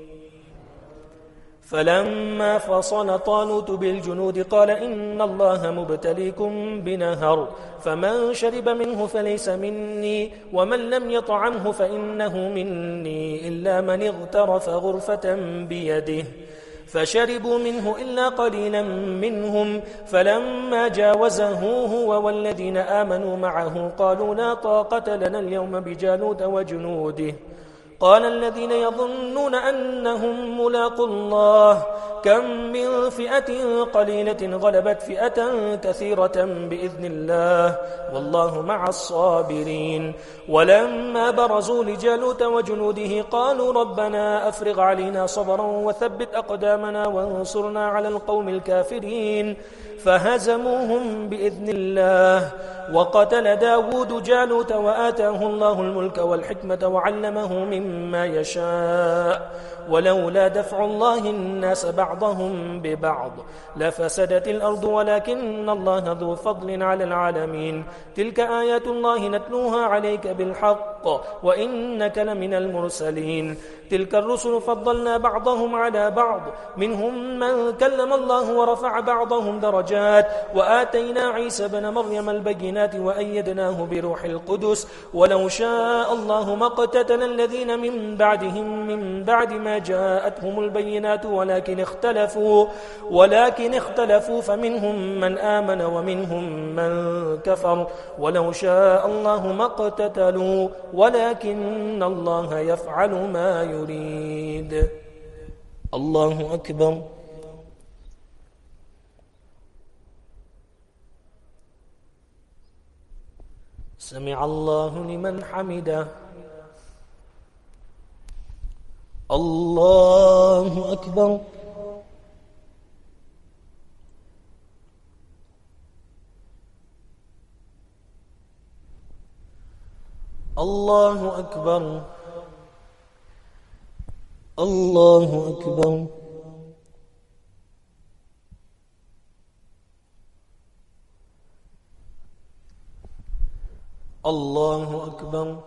فلما فصل طالوت بالجنود قال إن الله مبتليكم بنهر فمن شرب منه فليس مني ومن لم يطعمه فإنه مني إلا من اغترف غرفة بيده فشربوا منه إلا قليلا منهم فلما جاوزه هو والذين آمنوا معه قالوا لا طاقة لنا اليوم بجالوت وجنوده قال الذين يظنون أنهم ملاقوا الله كم من فئة قليلة غلبت فئة كثيرة بإذن الله والله مع الصابرين. ولما برزوا لجالوت وجنوده قالوا ربنا أفرغ علينا صبرا وثبت أقدامنا وانصرنا على القوم الكافرين فهزموهم بإذن الله. وقتل داود جالوت وآتاه الله الملك والحكمة وعلمه مما يشاء ولولا دفع الله الناس بعضهم ببعض لفسدت الأرض ولكن الله ذو فضل على العالمين. تلك آيات الله نتلوها عليك بالحق وإنك لمن المرسلين. تلك الرسل فضلنا بعضهم على بعض منهم من كلم الله ورفع بعضهم درجات وآتينا عيسى بن مريم البينات وأيدناه بروح القدس ولو شاء الله ما اقتتل الذين من بعدهم من بعد ما جاءتهم البينات ولكن اختلفوا فمنهم من آمن ومنهم من كفر ولو شاء الله ما اقتتلوا ولكن الله يفعل ما يريد. الله أكبر. سمع الله لمن حمده. الله أكبر. الله أكبر. الله أكبر. الله أكبر.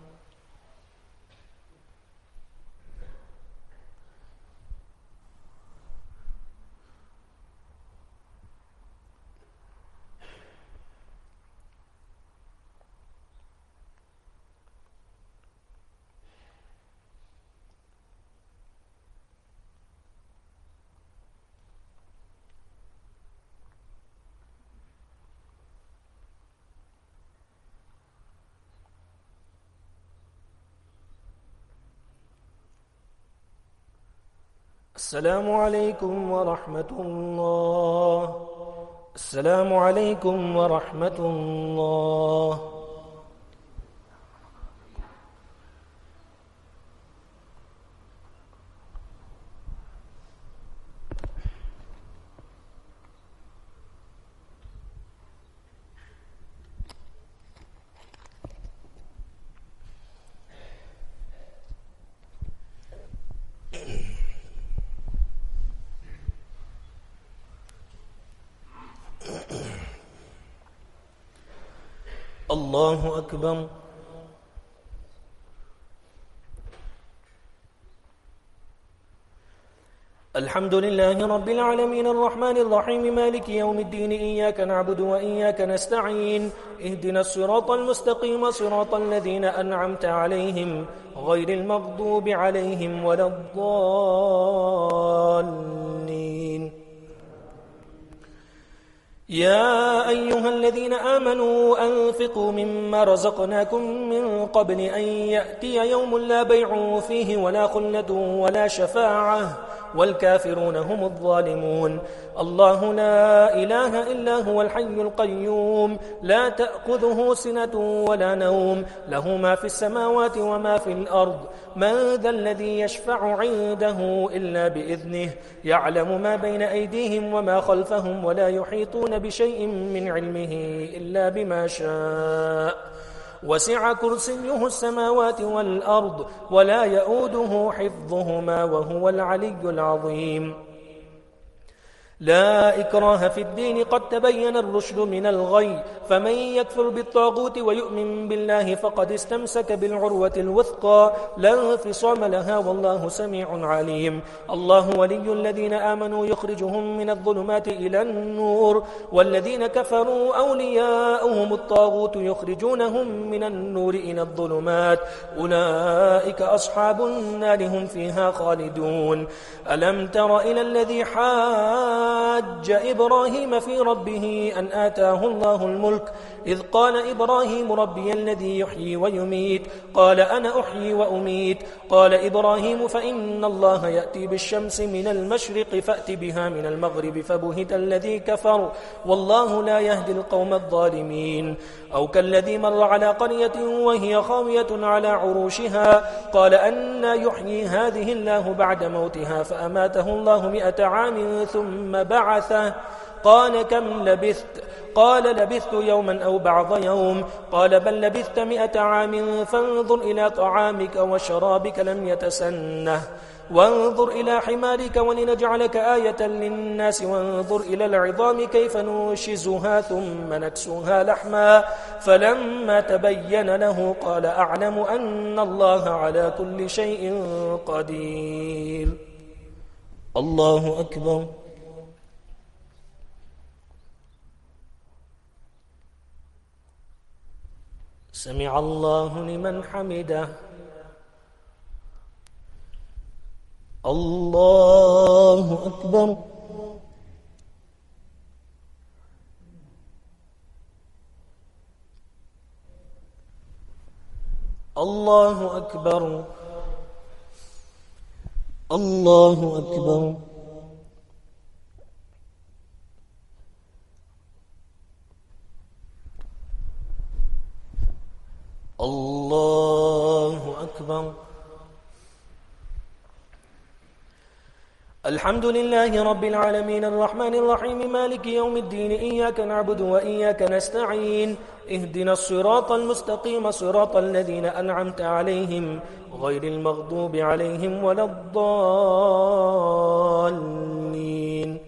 السلام عليكم ورحمة الله. السلام عليكم ورحمة الله. الله أكبر. الحمد لله رب العالمين الرحمن الرحيم مالك يوم الدين إياك نعبد وإياك نستعين اهدنا الصراط المستقيم صراط الذين أنعمت عليهم غير المغضوب عليهم ولا الضالين. يا أيها الذين آمنوا أنفقوا مما رزقناكم من قبل أن يأتي يوم لا بيع فيه ولا خلة ولا شفاعة والكافرون هم الظالمون. الله لا إله إلا هو الحي القيوم لا تأخذه سنة ولا نوم له ما في السماوات وما في الأرض من ذا الذي يشفع عنده إلا بإذنه يعلم ما بين أيديهم وما خلفهم ولا يحيطون بشيء من علمه إلا بما شاء وسع كرسيه السماوات والأرض ولا يؤوده حفظهما وهو العلي العظيم. لا إكراه في الدين قد تبين الرشد من الغي فمن يكفر بالطاغوت ويؤمن بالله فقد استمسك بالعروة الوثقى لا انفصام لها والله سميع عليم. الله ولي الذين آمنوا يخرجهم من الظلمات إلى النور والذين كفروا أولياؤهم الطاغوت يخرجونهم من النور إلى الظلمات أولئك أصحاب النار هم فيها خالدون. ألم تر إلى الذي حاج إبراهيم في ربه أن آتاه الله الملك إذ قال إبراهيم ربي الذي يحيي ويميت قال أنا أحيي وأميت قال إبراهيم فإن الله يأتي بالشمس من المشرق فأت بها من المغرب فبهت الذي كفر والله لا يهدي القوم الظالمين. أو كالذي مر على قرية وهي خاوية على عروشها قال أنى يحيي هذه الله بعد موتها فأماته الله 100 عام ثم بعثه قال كم لبثت قال لبثت يوما أو بعض يوم قال بل لبثت 100 عام فانظر إلى طعامك وشرابك لم يتسنه وانظر إلى حمارك ولنجعلك آية للناس وانظر إلى العظام كيف ننشزها ثم نكسوها لحما فلما تبين له قال أعلم أن الله على كل شيء قدير. الله أكبر. سمع الله لمن حمده. الله أكبر. الله أكبر. الله أكبر. الله أكبر. الحمد لله رب العالمين الرحمن الرحيم مالك يوم الدين إياك نعبد وإياك نستعين اهدنا الصراط المستقيم صراط الذين أنعمت عليهم غير المغضوب عليهم ولا الضالين.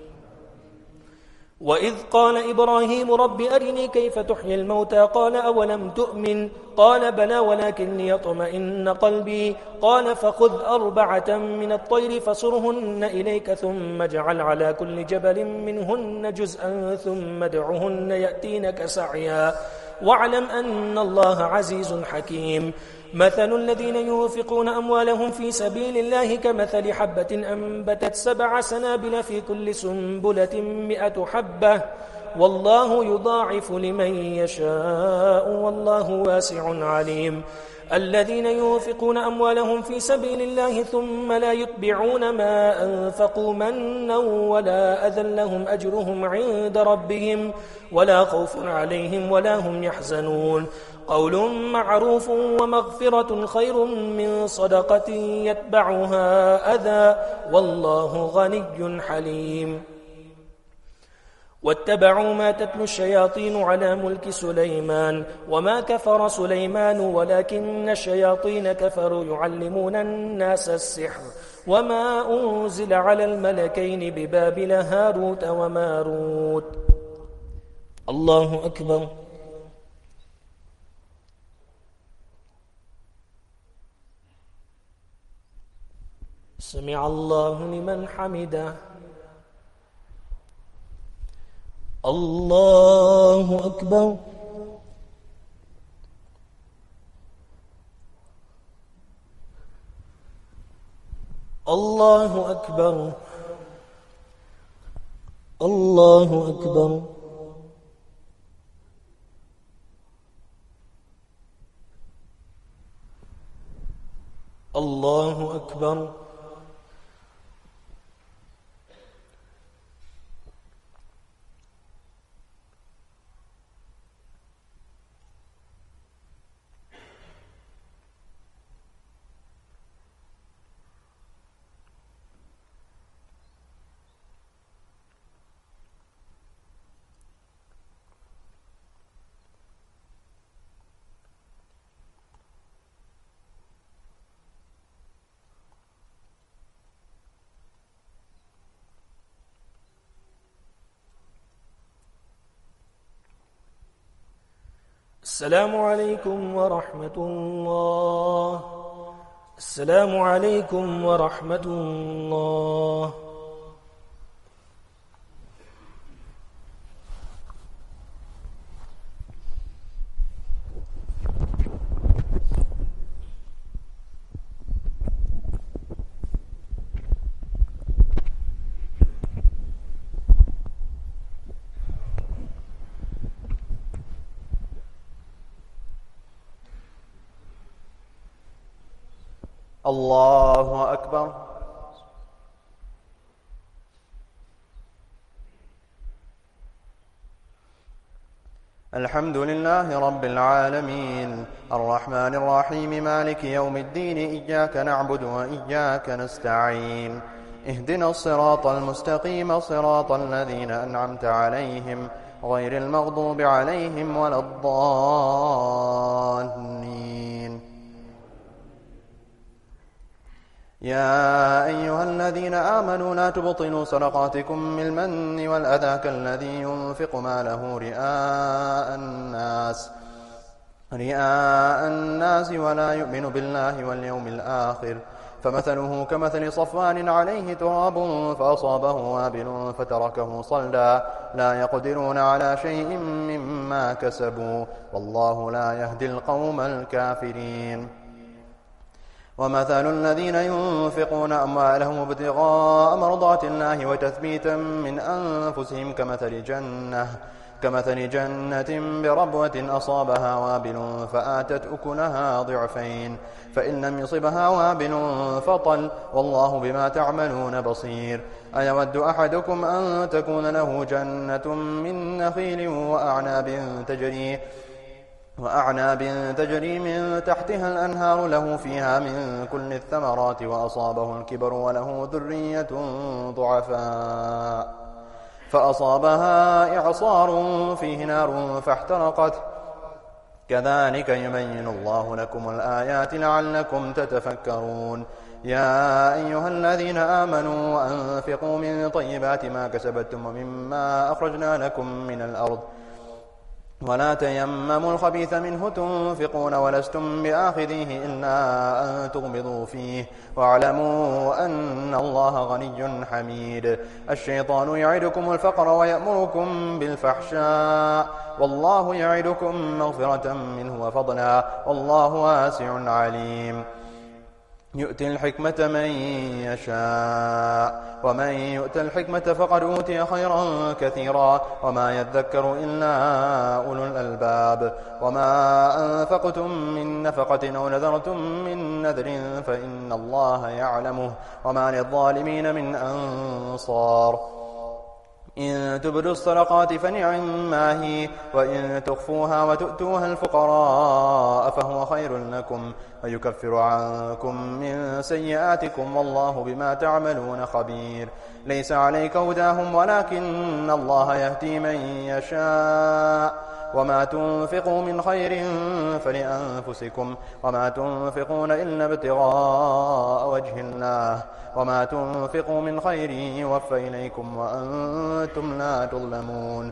وإذ قال إبراهيم رب أرني كيف تحيي الموتى قال أولم تؤمن قال بلى ولكن ليطمئن قلبي قال فخذ 4 من الطير فصرهن إليك ثم اجعل على كل جبل منهن جزءا ثم ادعهن يأتينك سعيا واعلم أن الله عزيز حكيم. مثل الذين ينفقون أموالهم في سبيل الله كمثل حبة أنبتت 7 سنابل في كل سنبلة 100 حبة والله يضاعف لمن يشاء والله واسع عليم. الذين ينفقون أموالهم في سبيل الله ثم لا يتبعون ما أنفقوا منا ولا أذى لهم أجرهم عند ربهم ولا خوف عليهم ولا هم يحزنون. قول معروف ومغفرة خير من صدقة يتبعها أذى والله غني حليم. واتبعوا ما تتلو الشياطين على ملك سليمان وما كفر سليمان ولكن الشياطين كفروا يعلمون الناس السحر وما أنزل على الملكين ببابل هاروت وماروت. الله أكبر. سمع الله لمن حمده. الله أكبر. الله أكبر. الله أكبر. الله أكبر. السلام عليكم ورحمة الله. السلام عليكم ورحمة الله. الله أكبر. الحمد لله رب العالمين الرحمن الرحيم مالك يوم الدين إياك نعبد وإياك نستعين اهدنا الصراط المستقيم صراط الذين أنعمت عليهم غير المغضوب عليهم ولا الضالين. يا أيها الذين آمنوا لا تبطلوا صدقاتكم بالمن والأذى كالذي ينفق ماله رئاء الناس ولا يؤمن بالله واليوم الآخر فمثله كمثل صفوان عليه تراب فأصابه وابل فتركه صلدا لا يقدرون على شيء مما كسبوا والله لا يهدي القوم الكافرين. ومثل الذين ينفقون أموالهم ابتغاء مرضات الله وتثبيتا من أنفسهم كمثل جنة بربوة أصابها وابل فآتت أكلها ضعفين فإن لم يصبها وابل فطل والله بما تعملون بصير. أيود أحدكم أن تكون له جنة من نخيل وأعناب تجري من تحتها الأنهار له فيها من كل الثمرات وأصابه الكبر وله ذرية ضعفاء فأصابها إعصار فيه نار فاحترقت كذلك يبين الله لكم الآيات لعلكم تتفكرون. يا أيها الذين آمنوا أنفقوا من طيبات ما كسبتم ومما أخرجنا لكم من الأرض ولا تيمموا الخبيث منه تنفقون ولستم بآخذيه إلا أن تغمضوا فيه واعلموا أن الله غني حميد. الشيطان يعدكم الفقر ويأمركم بالفحشاء والله يعدكم مغفرة منه وفضلا والله واسع عليم. يؤتي الحكمة من يشاء ومن يؤت الحكمة فقد أوتي خيرا كثيرا وما يذكر إلا أولو الألباب. وما أنفقتم من نفقة أو نذرتم من نذر فإن الله يعلمه وما للظالمين من أنصار. إن تبدوا الصدقات فنعما هي وإن تخفوها وتؤتوها الفقراء فهو خير لكم ويكفر عنكم من سيئاتكم والله بما تعملون خبير. ليس عليك هداهم ولكن الله يهدي من يشاء وما تنفقوا من خير فلأنفسكم وما تنفقون إلا ابتغاء وجه الله وما تنفقوا من خير يوفى إليكم وأنتم لا تظلمون.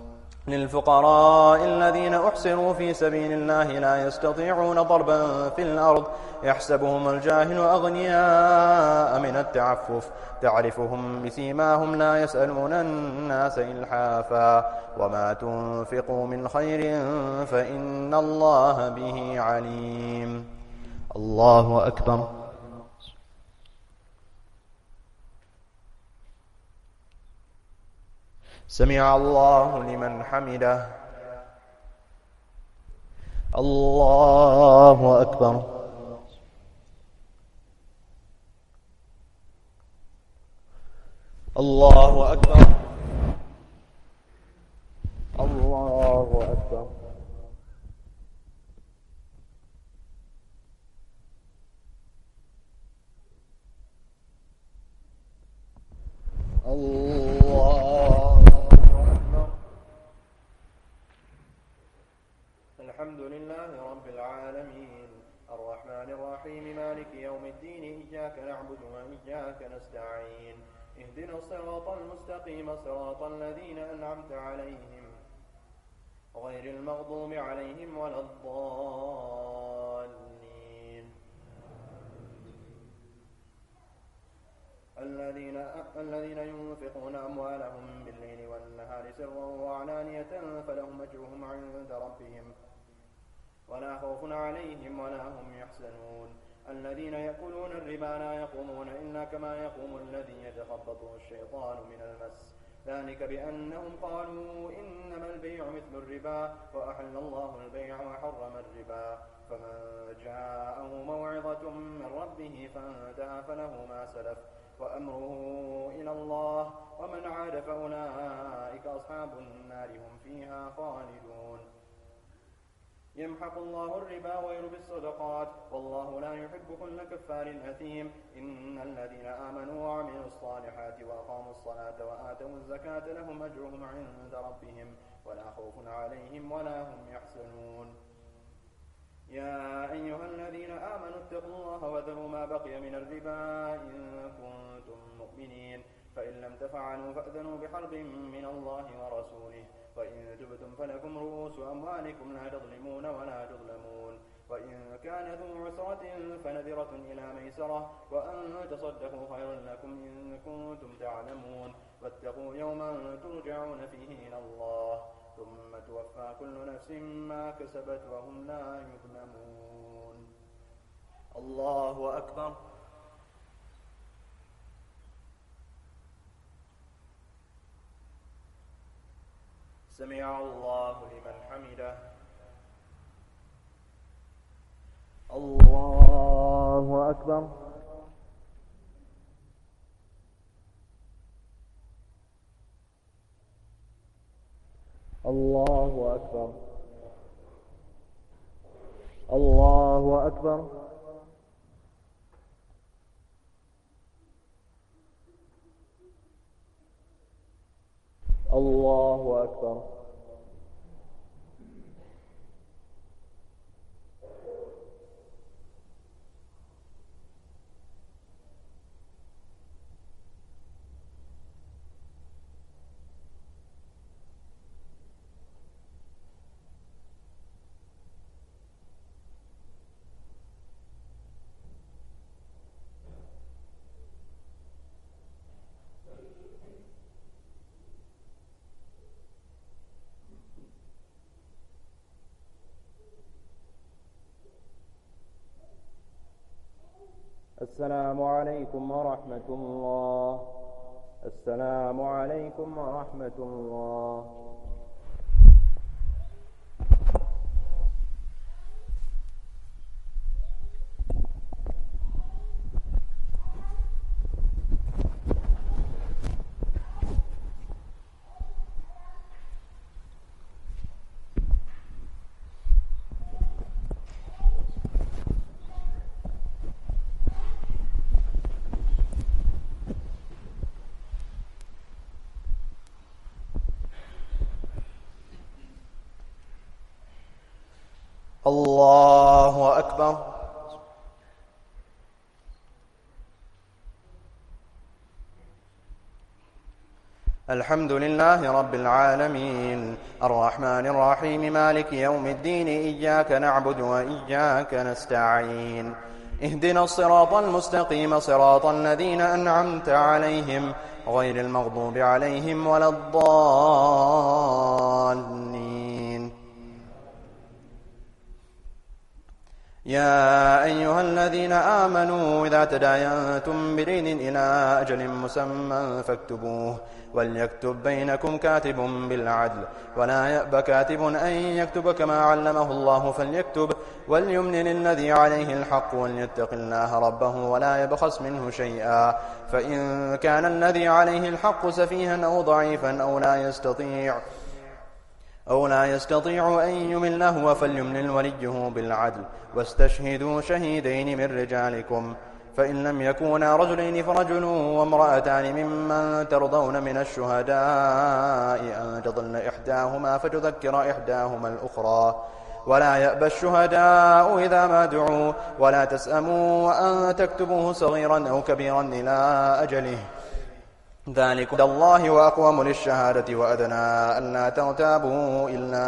للفقراء الذين أحصروا في سبيل الله لا يستطيعون ضربا في الأرض يحسبهم الجاهل أغنياء من التعفف تعرفهم بسيماهم لا يسألون الناس إلحافا وما تنفقوا من خير فإن الله به عليم. الله أكبر. سمع الله لمن حمده. الله أكبر. الله أكبر. الله أكبر. الله أكبر. الحمد لله رب العالمين الرحمن الرحيم مالك يوم الدين إياك نعبد وإياك نستعين اهدنا الصراط المستقيم صراط الذين أنعمت عليهم غير المغضوب عليهم ولا الضالين. الذين ينفقون أموالهم بالليل والنهار سرا وعلانية فلهم أجرهم عند ربهم ولا خوف عليهم ولا هم يحزنون. الذين يأكلون الربا لا يقومون إلا كما يقوم الذي يتخبطه الشيطان من المس، ذلك بأنهم قالوا إنما البيع مثل الربا وأحل الله البيع وحرم الربا. فمن جاءه موعظة من ربه فانتهى فله ما سلف وأمره إلى الله ومن عاد فأولئك أصحاب النار هم فيها خالدون. يمحق الله الربا ويربي الصدقات والله لا يحب كل كفار أثيم. إن الذين آمنوا وعملوا الصالحات وأقاموا الصلاة وآتوا الزكاة لهم أجرهم عند ربهم ولا خوف عليهم ولا هم يحزنون. يا أيها الذين آمنوا اتقوا الله وذروا ما بقي من الربا إن كنتم مؤمنين، فإن لم تفعلوا فأذنوا بحرب من الله ورسوله، وإن تبتم فلكم رؤوس أموالكم لا تظلمون ولا تظلمون، وإن كان ذو عسرة فنذرة إلى ميسرة، وأن تصدقوا خير لكم إن كنتم تعلمون، واتقوا يوما ترجعون فيه إلى الله ثم توفى كل نفس ما كسبت وهم لا يظلمون. الله أكبر. سمع الله لمن حمده. الله أكبر. الله أكبر. الله أكبر. الله أكبر. السلام عليكم ورحمة الله. السلام عليكم ورحمة الله. الله أكبر. الحمد لله رب العالمين الرحمن الرحيم مالك يوم الدين إياك نعبد وإياك نستعين اهدنا الصراط المستقيم صراط الذين أنعمت عليهم غير المغضوب عليهم ولا الضالين. يا أيها الذين آمنوا إذا تداينتم بدين إلى أجل مسمى فاكتبوه وليكتب بينكم كاتب بالعدل ولا يأب كاتب أن يكتب كما علمه الله فليكتب وليملل الذي عليه الحق وليتق الله ربه ولا يبخس منه شيئا فإن كان الذي عليه الحق سفيها أو ضعيفا أو لا يستطيع أن يمل هو فليملل وليه بالعدل واستشهدوا شهيدين من رجالكم فإن لم يكونا رجلين فرجل وامرأتان ممن ترضون من الشهداء أن تضل إحداهما فتذكر إحداهما الأخرى ولا يأبى الشهداء إذا ما دعوا ولا تسأموا أن تكتبوه صغيرا أو كبيرا إلى أجله ذلك هدى الله وأقوم للشهادة وأدنى ألا ترتابوا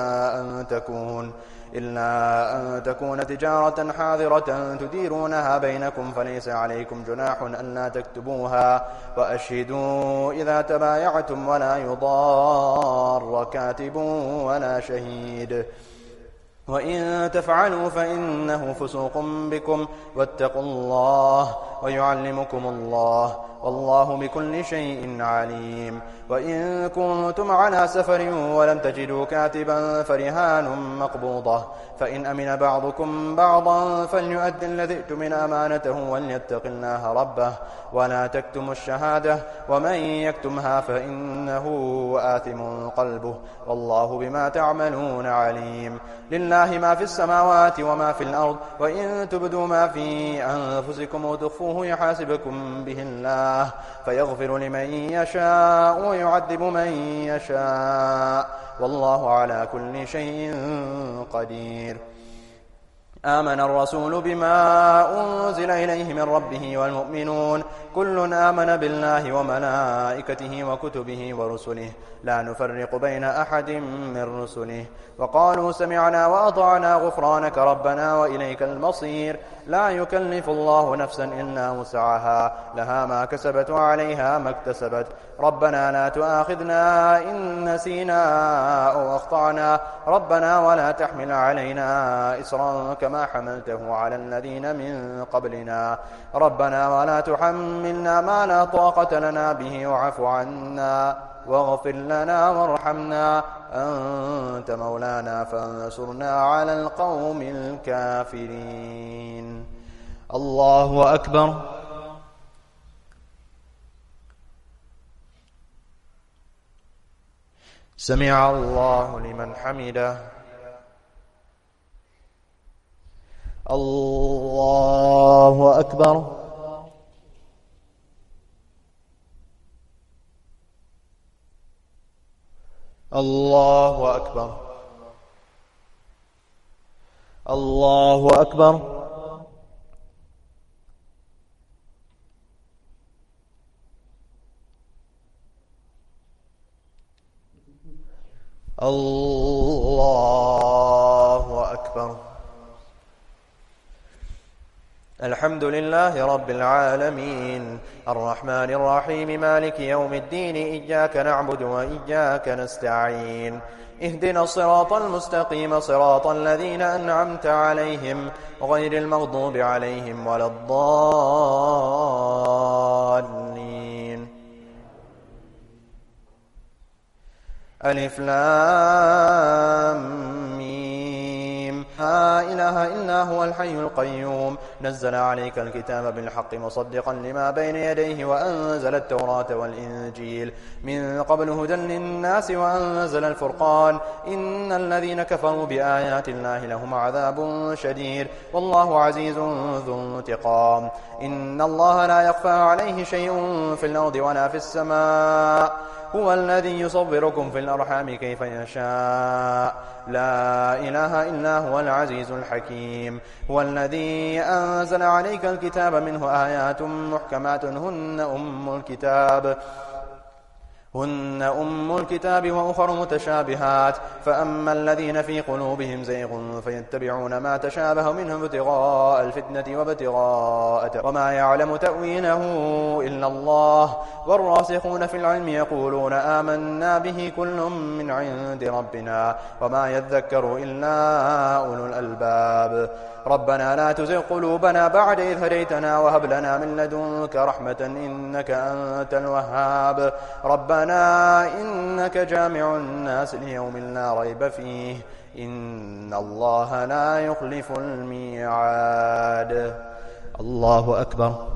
إلا أن تكون تجارة حاضرة تديرونها بينكم فليس عليكم جناح ألا تكتبوها وأشهدوا إذا تبايعتم ولا يضار كاتب ولا شهيد وإن تفعلوا فإنه فسوق بكم واتقوا الله ويعلمكم الله والله بكل شيء عليم وإن كنتم على سفر ولم تجدوا كاتبا فرهان مقبوضة فإن أمن بعضكم بعضا فليؤد الذي ائتمن أمانته وليتق الله ربه ولا تكتموا الشهادة ومن يكتمها فإنه آثم قلبه والله بما تعملون عليم لله ما في السماوات وما في الأرض وإن تبدوا ما في أنفسكم وتخفوه يحاسبكم به الله فيغفر لمن يشاء ويعذب من يشاء والله على كل شيء قدير آمن الرسول بما أنزل إليه من ربه والمؤمنون كل آمن بالله وملائكته وكتبه ورسله لا نفرق بين أحد من رسله وقالوا سمعنا وأطعنا غفرانك ربنا وإليك المصير لا يكلف الله نفسا إلا وسعها لها ما كسبت وعليها ما اكتسبت ربنا لا تؤاخذنا إن نسينا أو أخطأنا ربنا ولا تحمل علينا إصرا كما حملته على الذين من قبلنا ربنا ولا تحملنا ما لا طاقة لنا به واعف عنا واغفر لنا وارحمنا أنت مولانا فانصرنا على القوم الكافرين الله أكبر سمع الله لمن حمده الله أكبر الله أكبر الله أكبر الله أكبر الحمد لله رب العالمين الرحمن الرحيم مالك يوم الدين إياك نعبد وإياك نستعين اهدنا الصراط المستقيم صراط الذين أنعمت عليهم غير المغضوب عليهم ولا الضالين ألف لام ميم لا إله إلا هو الحي القيوم نزل عليك الكتاب بالحق مصدقا لما بين يديه وأنزل التوراة والإنجيل من قبل هدى للناس وأنزل الفرقان إن الذين كفروا بآيات الله لهم عذاب شديد والله عزيز ذو انتقام إن الله لا يخفى عليه شيء في الأرض ولا في السماء هو الذي يصوركم في الأرحام كيف يشاء لا إله إلا هو العزيز الحكيم هو الذي أنزل عليك الكتاب منه آيات محكمات هن أم الكتاب وأخر متشابهات فأما الذين في قلوبهم زيغ فيتبعون ما تشابه منه ابتغاء الفتنة وابتغاء وما يعلم تأويله إلا الله والراسخون في العلم يقولون آمنا به كل من عند ربنا وما يذكر إلا أولو الألباب ربنا لا تزغ قلوبنا بعد إذ هديتنا وهب لنا من لدنك رحمة إنك أنت الوهاب ربنا إنك جامع الناس ليوم لا ريب فيه إن الله لا يخلف الميعاد الله أكبر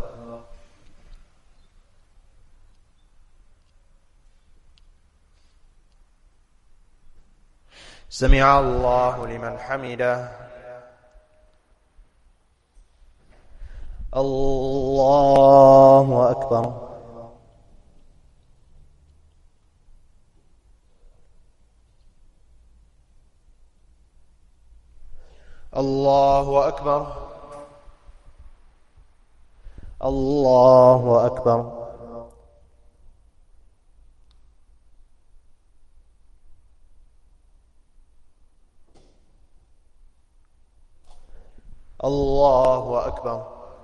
سمع الله لمن حمده الله أكبر الله أكبر الله أكبر الله أكبر.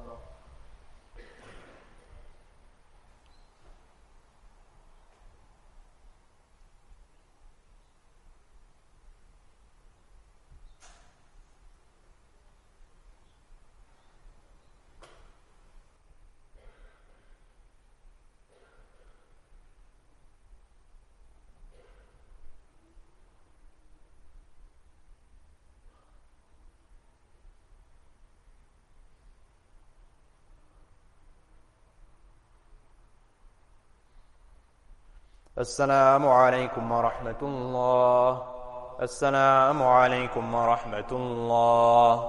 السلام عليكم ورحمة الله. السلام عليكم ورحمة الله.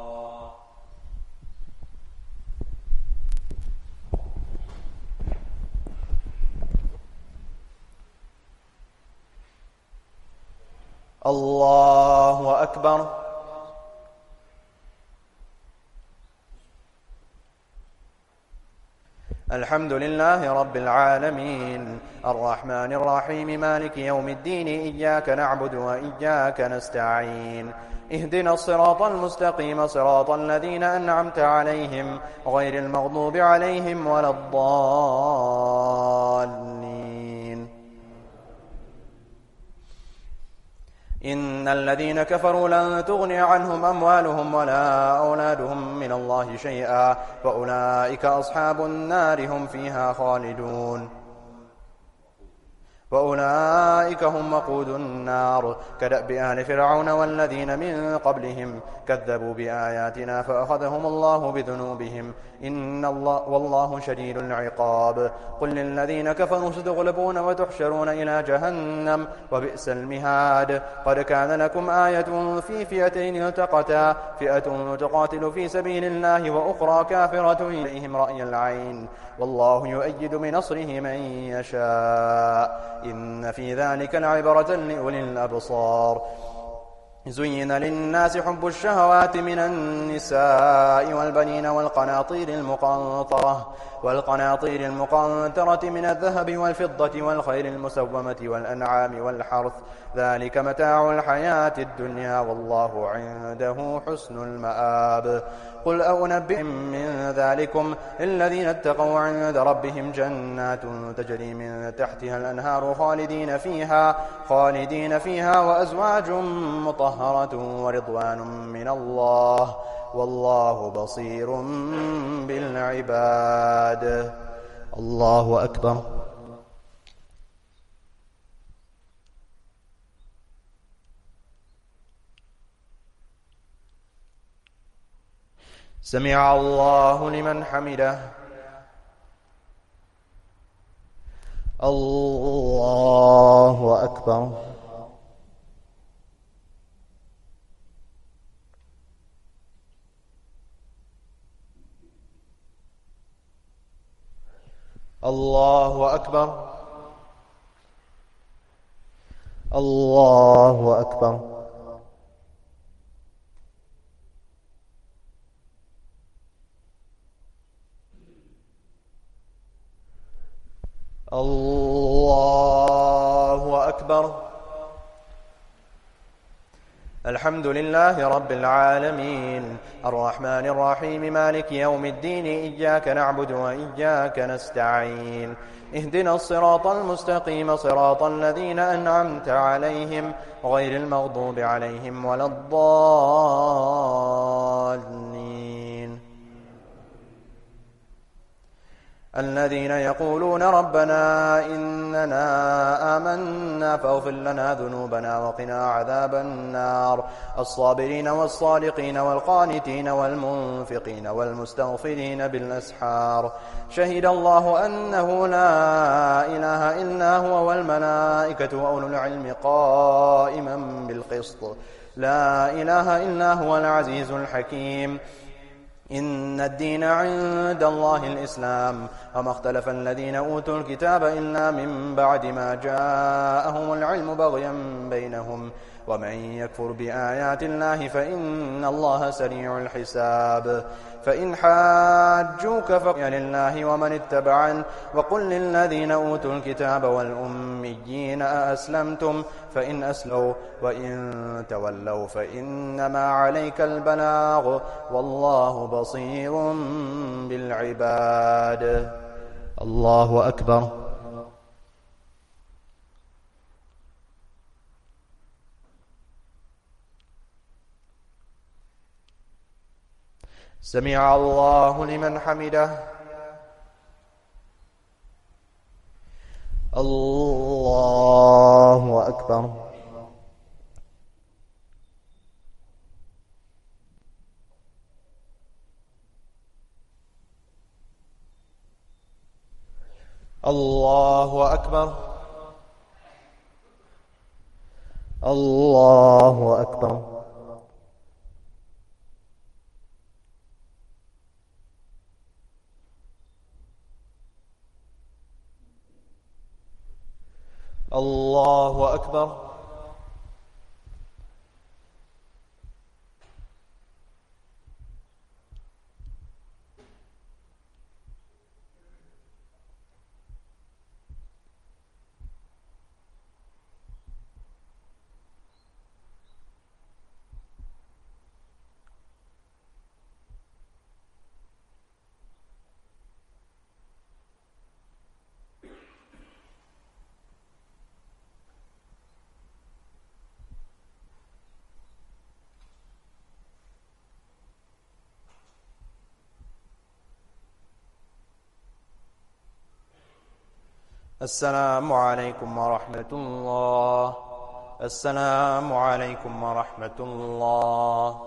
الله أكبر. الحمد لله رب العالمين الرحمن الرحيم مالك يوم الدين إياك نعبد وإياك نستعين اهدنا الصراط المستقيم صراط الذين أنعمت عليهم غير المغضوب عليهم ولا الضالين. إن الذين كفروا لن تغني عنهم أموالهم ولا أولادهم من الله شيئا وأولئك أصحاب النار هم فيها خالدون. وأولئك هم وقود النار كدأب آل فرعون والذين من قبلهم كذبوا بآياتنا فأخذهم الله بذنوبهم والله شديد العقاب. قل للذين كفروا ستغلبون وتحشرون إلى جهنم وبئس المهاد. قد كان لكم آية في فئتين التقتا فئة تقاتل في سبيل الله وأخرى كافرة إليهم رأي العين والله يؤيد بنصره من يشاء إن في ذلك لعبرة لأولي الأبصار. زين للناس حب الشهوات من النساء والبنين والقناطير المقنطرة من الذهب والفضة والخيل المسومة والأنعام والحرث ذلك متاع الحياة الدنيا والله عنده حسن المآب. قل أنبئكم من ذلكم الذين اتقوا عند ربهم جنات تجري من تحتها الأنهار خالدين فيها وأزواج مطهرة ورضوان من الله والله بصير بالعباد. الله أكبر. سمع الله لمن حمده. الله أكبر. الله أكبر. الله أكبر. الله أكبر. الحمد لله رب العالمين الرحمن الرحيم مالك يوم الدين إياك نعبد وإياك نستعين اهدنا الصراط المستقيم صراط الذين أنعمت عليهم غير المغضوب عليهم ولا الضالين. الذين يقولون ربنا إننا آمنا فاغفر لنا ذنوبنا وقنا عذاب النار. الصابرين والصادقين والقانتين والمنفقين والمستغفرين بالأسحار. شهد الله أنه لا إله إلا هو والملائكة وأولو العلم قائما بالقسط لا إله إلا هو العزيز الحكيم. إن الدين عند الله الإسلام وما اختلف الذين أوتوا الكتاب إلا من بعد ما جاءهم العلم بغيا بينهم ومن يكفر بآيات الله فإن الله سريع الحساب. فإن حاجوك فقل لله ومن اتبعن وقل للذين أوتوا الكتاب والأميين أأسلمتم فإن أسلموا وإن تولوا فإنما عليك البلاغ والله بصير بالعباد. الله أكبر. سمع الله لمن حمده. الله أكبر. الله أكبر. الله أكبر. الله أكبر. السلام عليكم ورحمة الله. السلام عليكم ورحمة الله.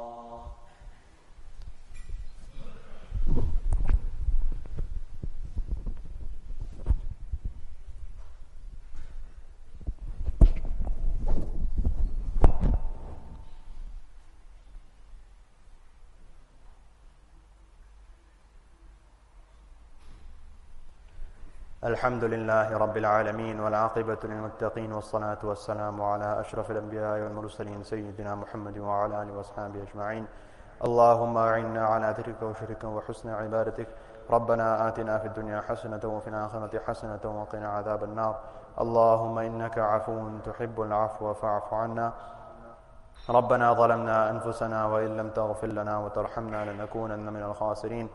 الحمد لله رب العالمين والعاقبة للمتقين والصلاة والسلام على أشرف الأنبياء والمرسلين سيدنا محمد وعلى آله وأصحابه أجمعين. اللهم أعنا على ذكرك وشكرك وحسن عبادتك. ربنا آتنا في الدنيا حسنة وفي الآخرة حسنة وقنا عذاب النار. اللهم إنك عفو تحب العفو فاعف عنا. ربنا ظلمنا أنفسنا وإن لم تغفر لنا وترحمنا لنكونن من الخاسرين.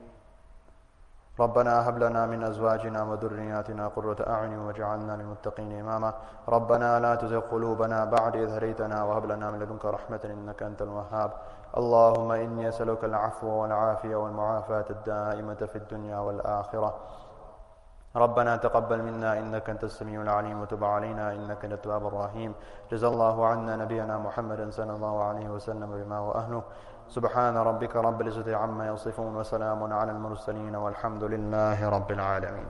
ربنا هب لنا من أزواجنا وذرياتنا قرة أعين واجعلنا للمتقين إماما. ربنا لا تزغ قلوبنا بعد إذ هديتنا وهب لنا من لدنك رحمة إنك أنت الوهاب. اللهم إني أسألك العفو والعافية والمعافاة الدائمة في الدنيا والآخرة. ربنا تقبل منا إنك أنت السميع العليم وتب علينا إنك أنت التواب الرحيم. جزا الله عنا نبينا محمد صلى الله عليه وسلم بما هو أهله. سبحان ربك رب العزة عما يصفون وسلام على المرسلين والحمد لله رب العالمين.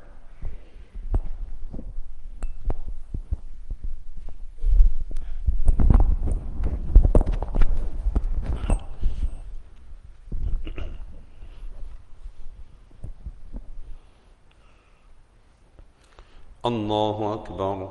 الله أكبر.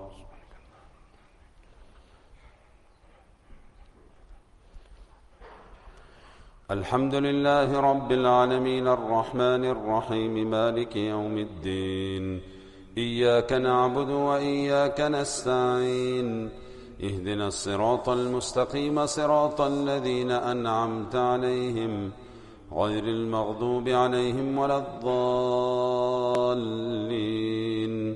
الحمد لله رب العالمين الرحمن الرحيم مالك يوم الدين. إياك نعبد وإياك نستعين. اهدنا الصراط المستقيم صراط الذين أنعمت عليهم غير المغضوب عليهم ولا الضالين.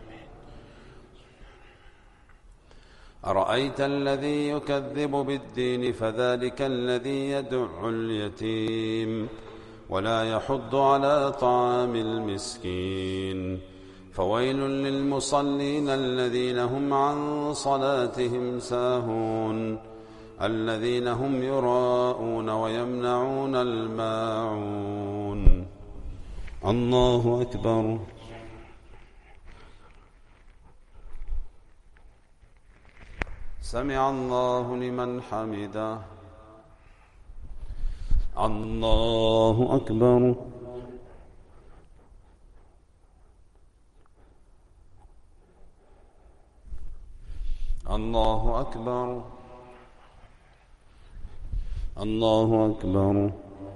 أرأيت الذي يكذب بالدين فذلك الذي يدع اليتيم ولا يحض على طعام المسكين. فويل للمصلين الذين هم عن صلاتهم ساهون الذين هم يراءون ويمنعون الماعون. الله أكبر. سمع الله لمن حمده. الله أكبر. الله أكبر الله أكبر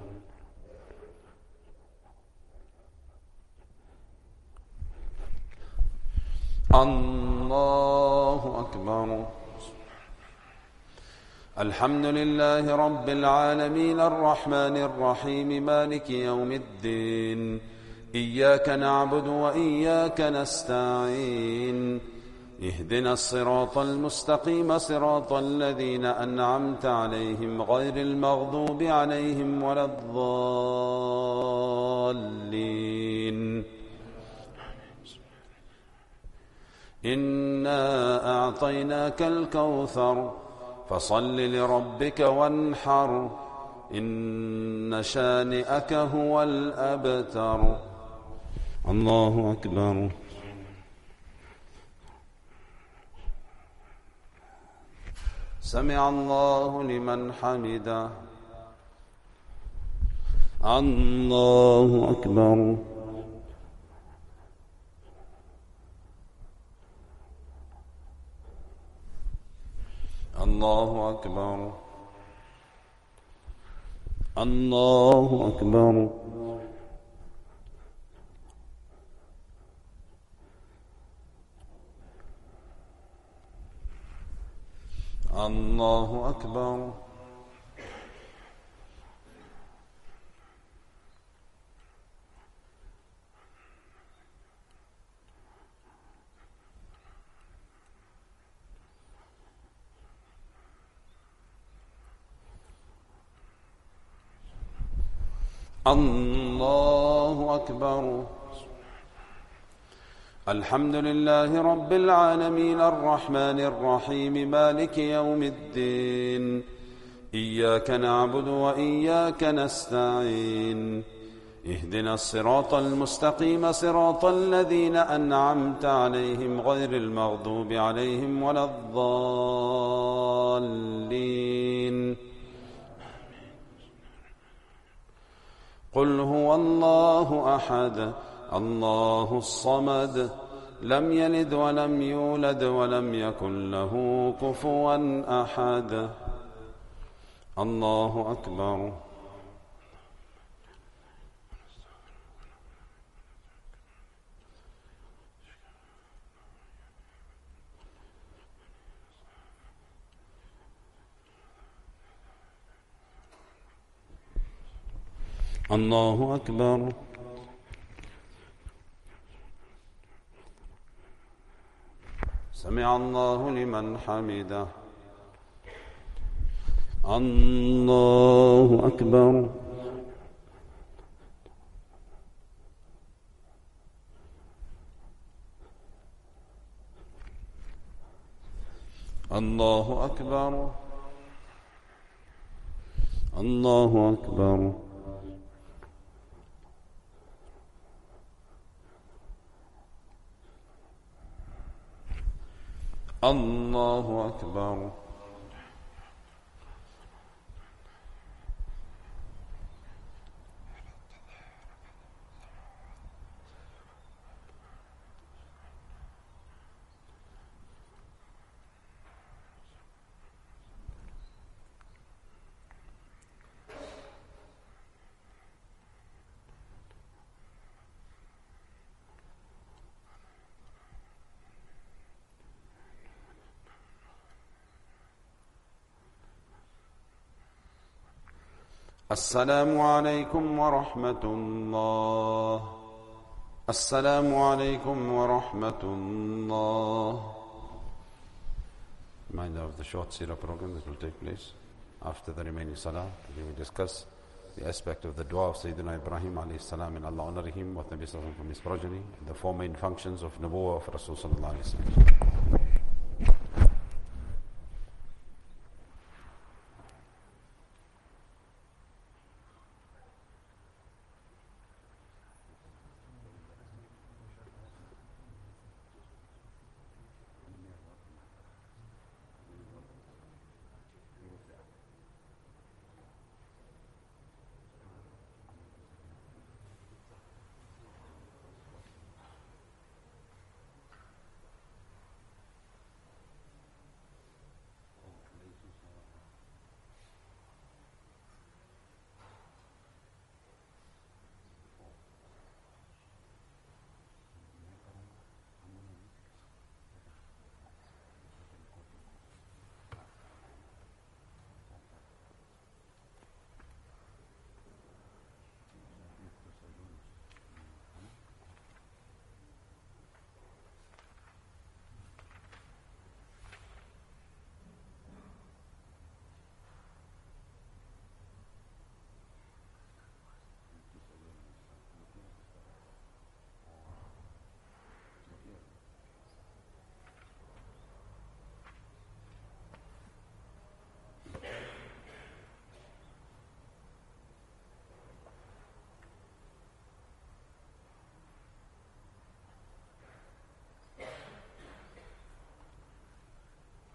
الله أكبر. الحمد لله رب العالمين الرحمن الرحيم مالك يوم الدين. إياك نعبد وإياك نستعين. اهدنا الصراط المستقيم صراط الذين أنعمت عليهم غير المغضوب عليهم ولا الضالين. إنا أعطيناك الكوثر فصل لربك وانحر إن شانئك هو الأبتر. الله أكبر. سمع الله لمن حمده. الله أكبر. الله أكبر. الله أكبر. الله أكبر. الله أكبر. الحمد لله رب العالمين الرحمن الرحيم مالك يوم الدين. إياك نعبد وإياك نستعين. اهدنا الصراط المستقيم صراط الذين أنعمت عليهم غير المغضوب عليهم ولا الضالين. قل هو الله أحد الله الصمد لم يلد ولم يولد ولم يكن له كفوا أحد. الله أكبر. الله أكبر. سمع الله لمن حمده. الله أكبر. الله أكبر. الله أكبر. الله أكبر. السلام عليكم ورحمة الله. السلام عليكم ورحمة الله. Reminder of the short Sirah program that will take place after the remaining Salah. We will discuss the aspect of the dua of Sayyidina Ibrahim alayhi salam, and Allah honor him with Nabi sallallahu from his progeny, the four main functions of Nubuwwah of Rasul sallallahu alayhi wa sallam.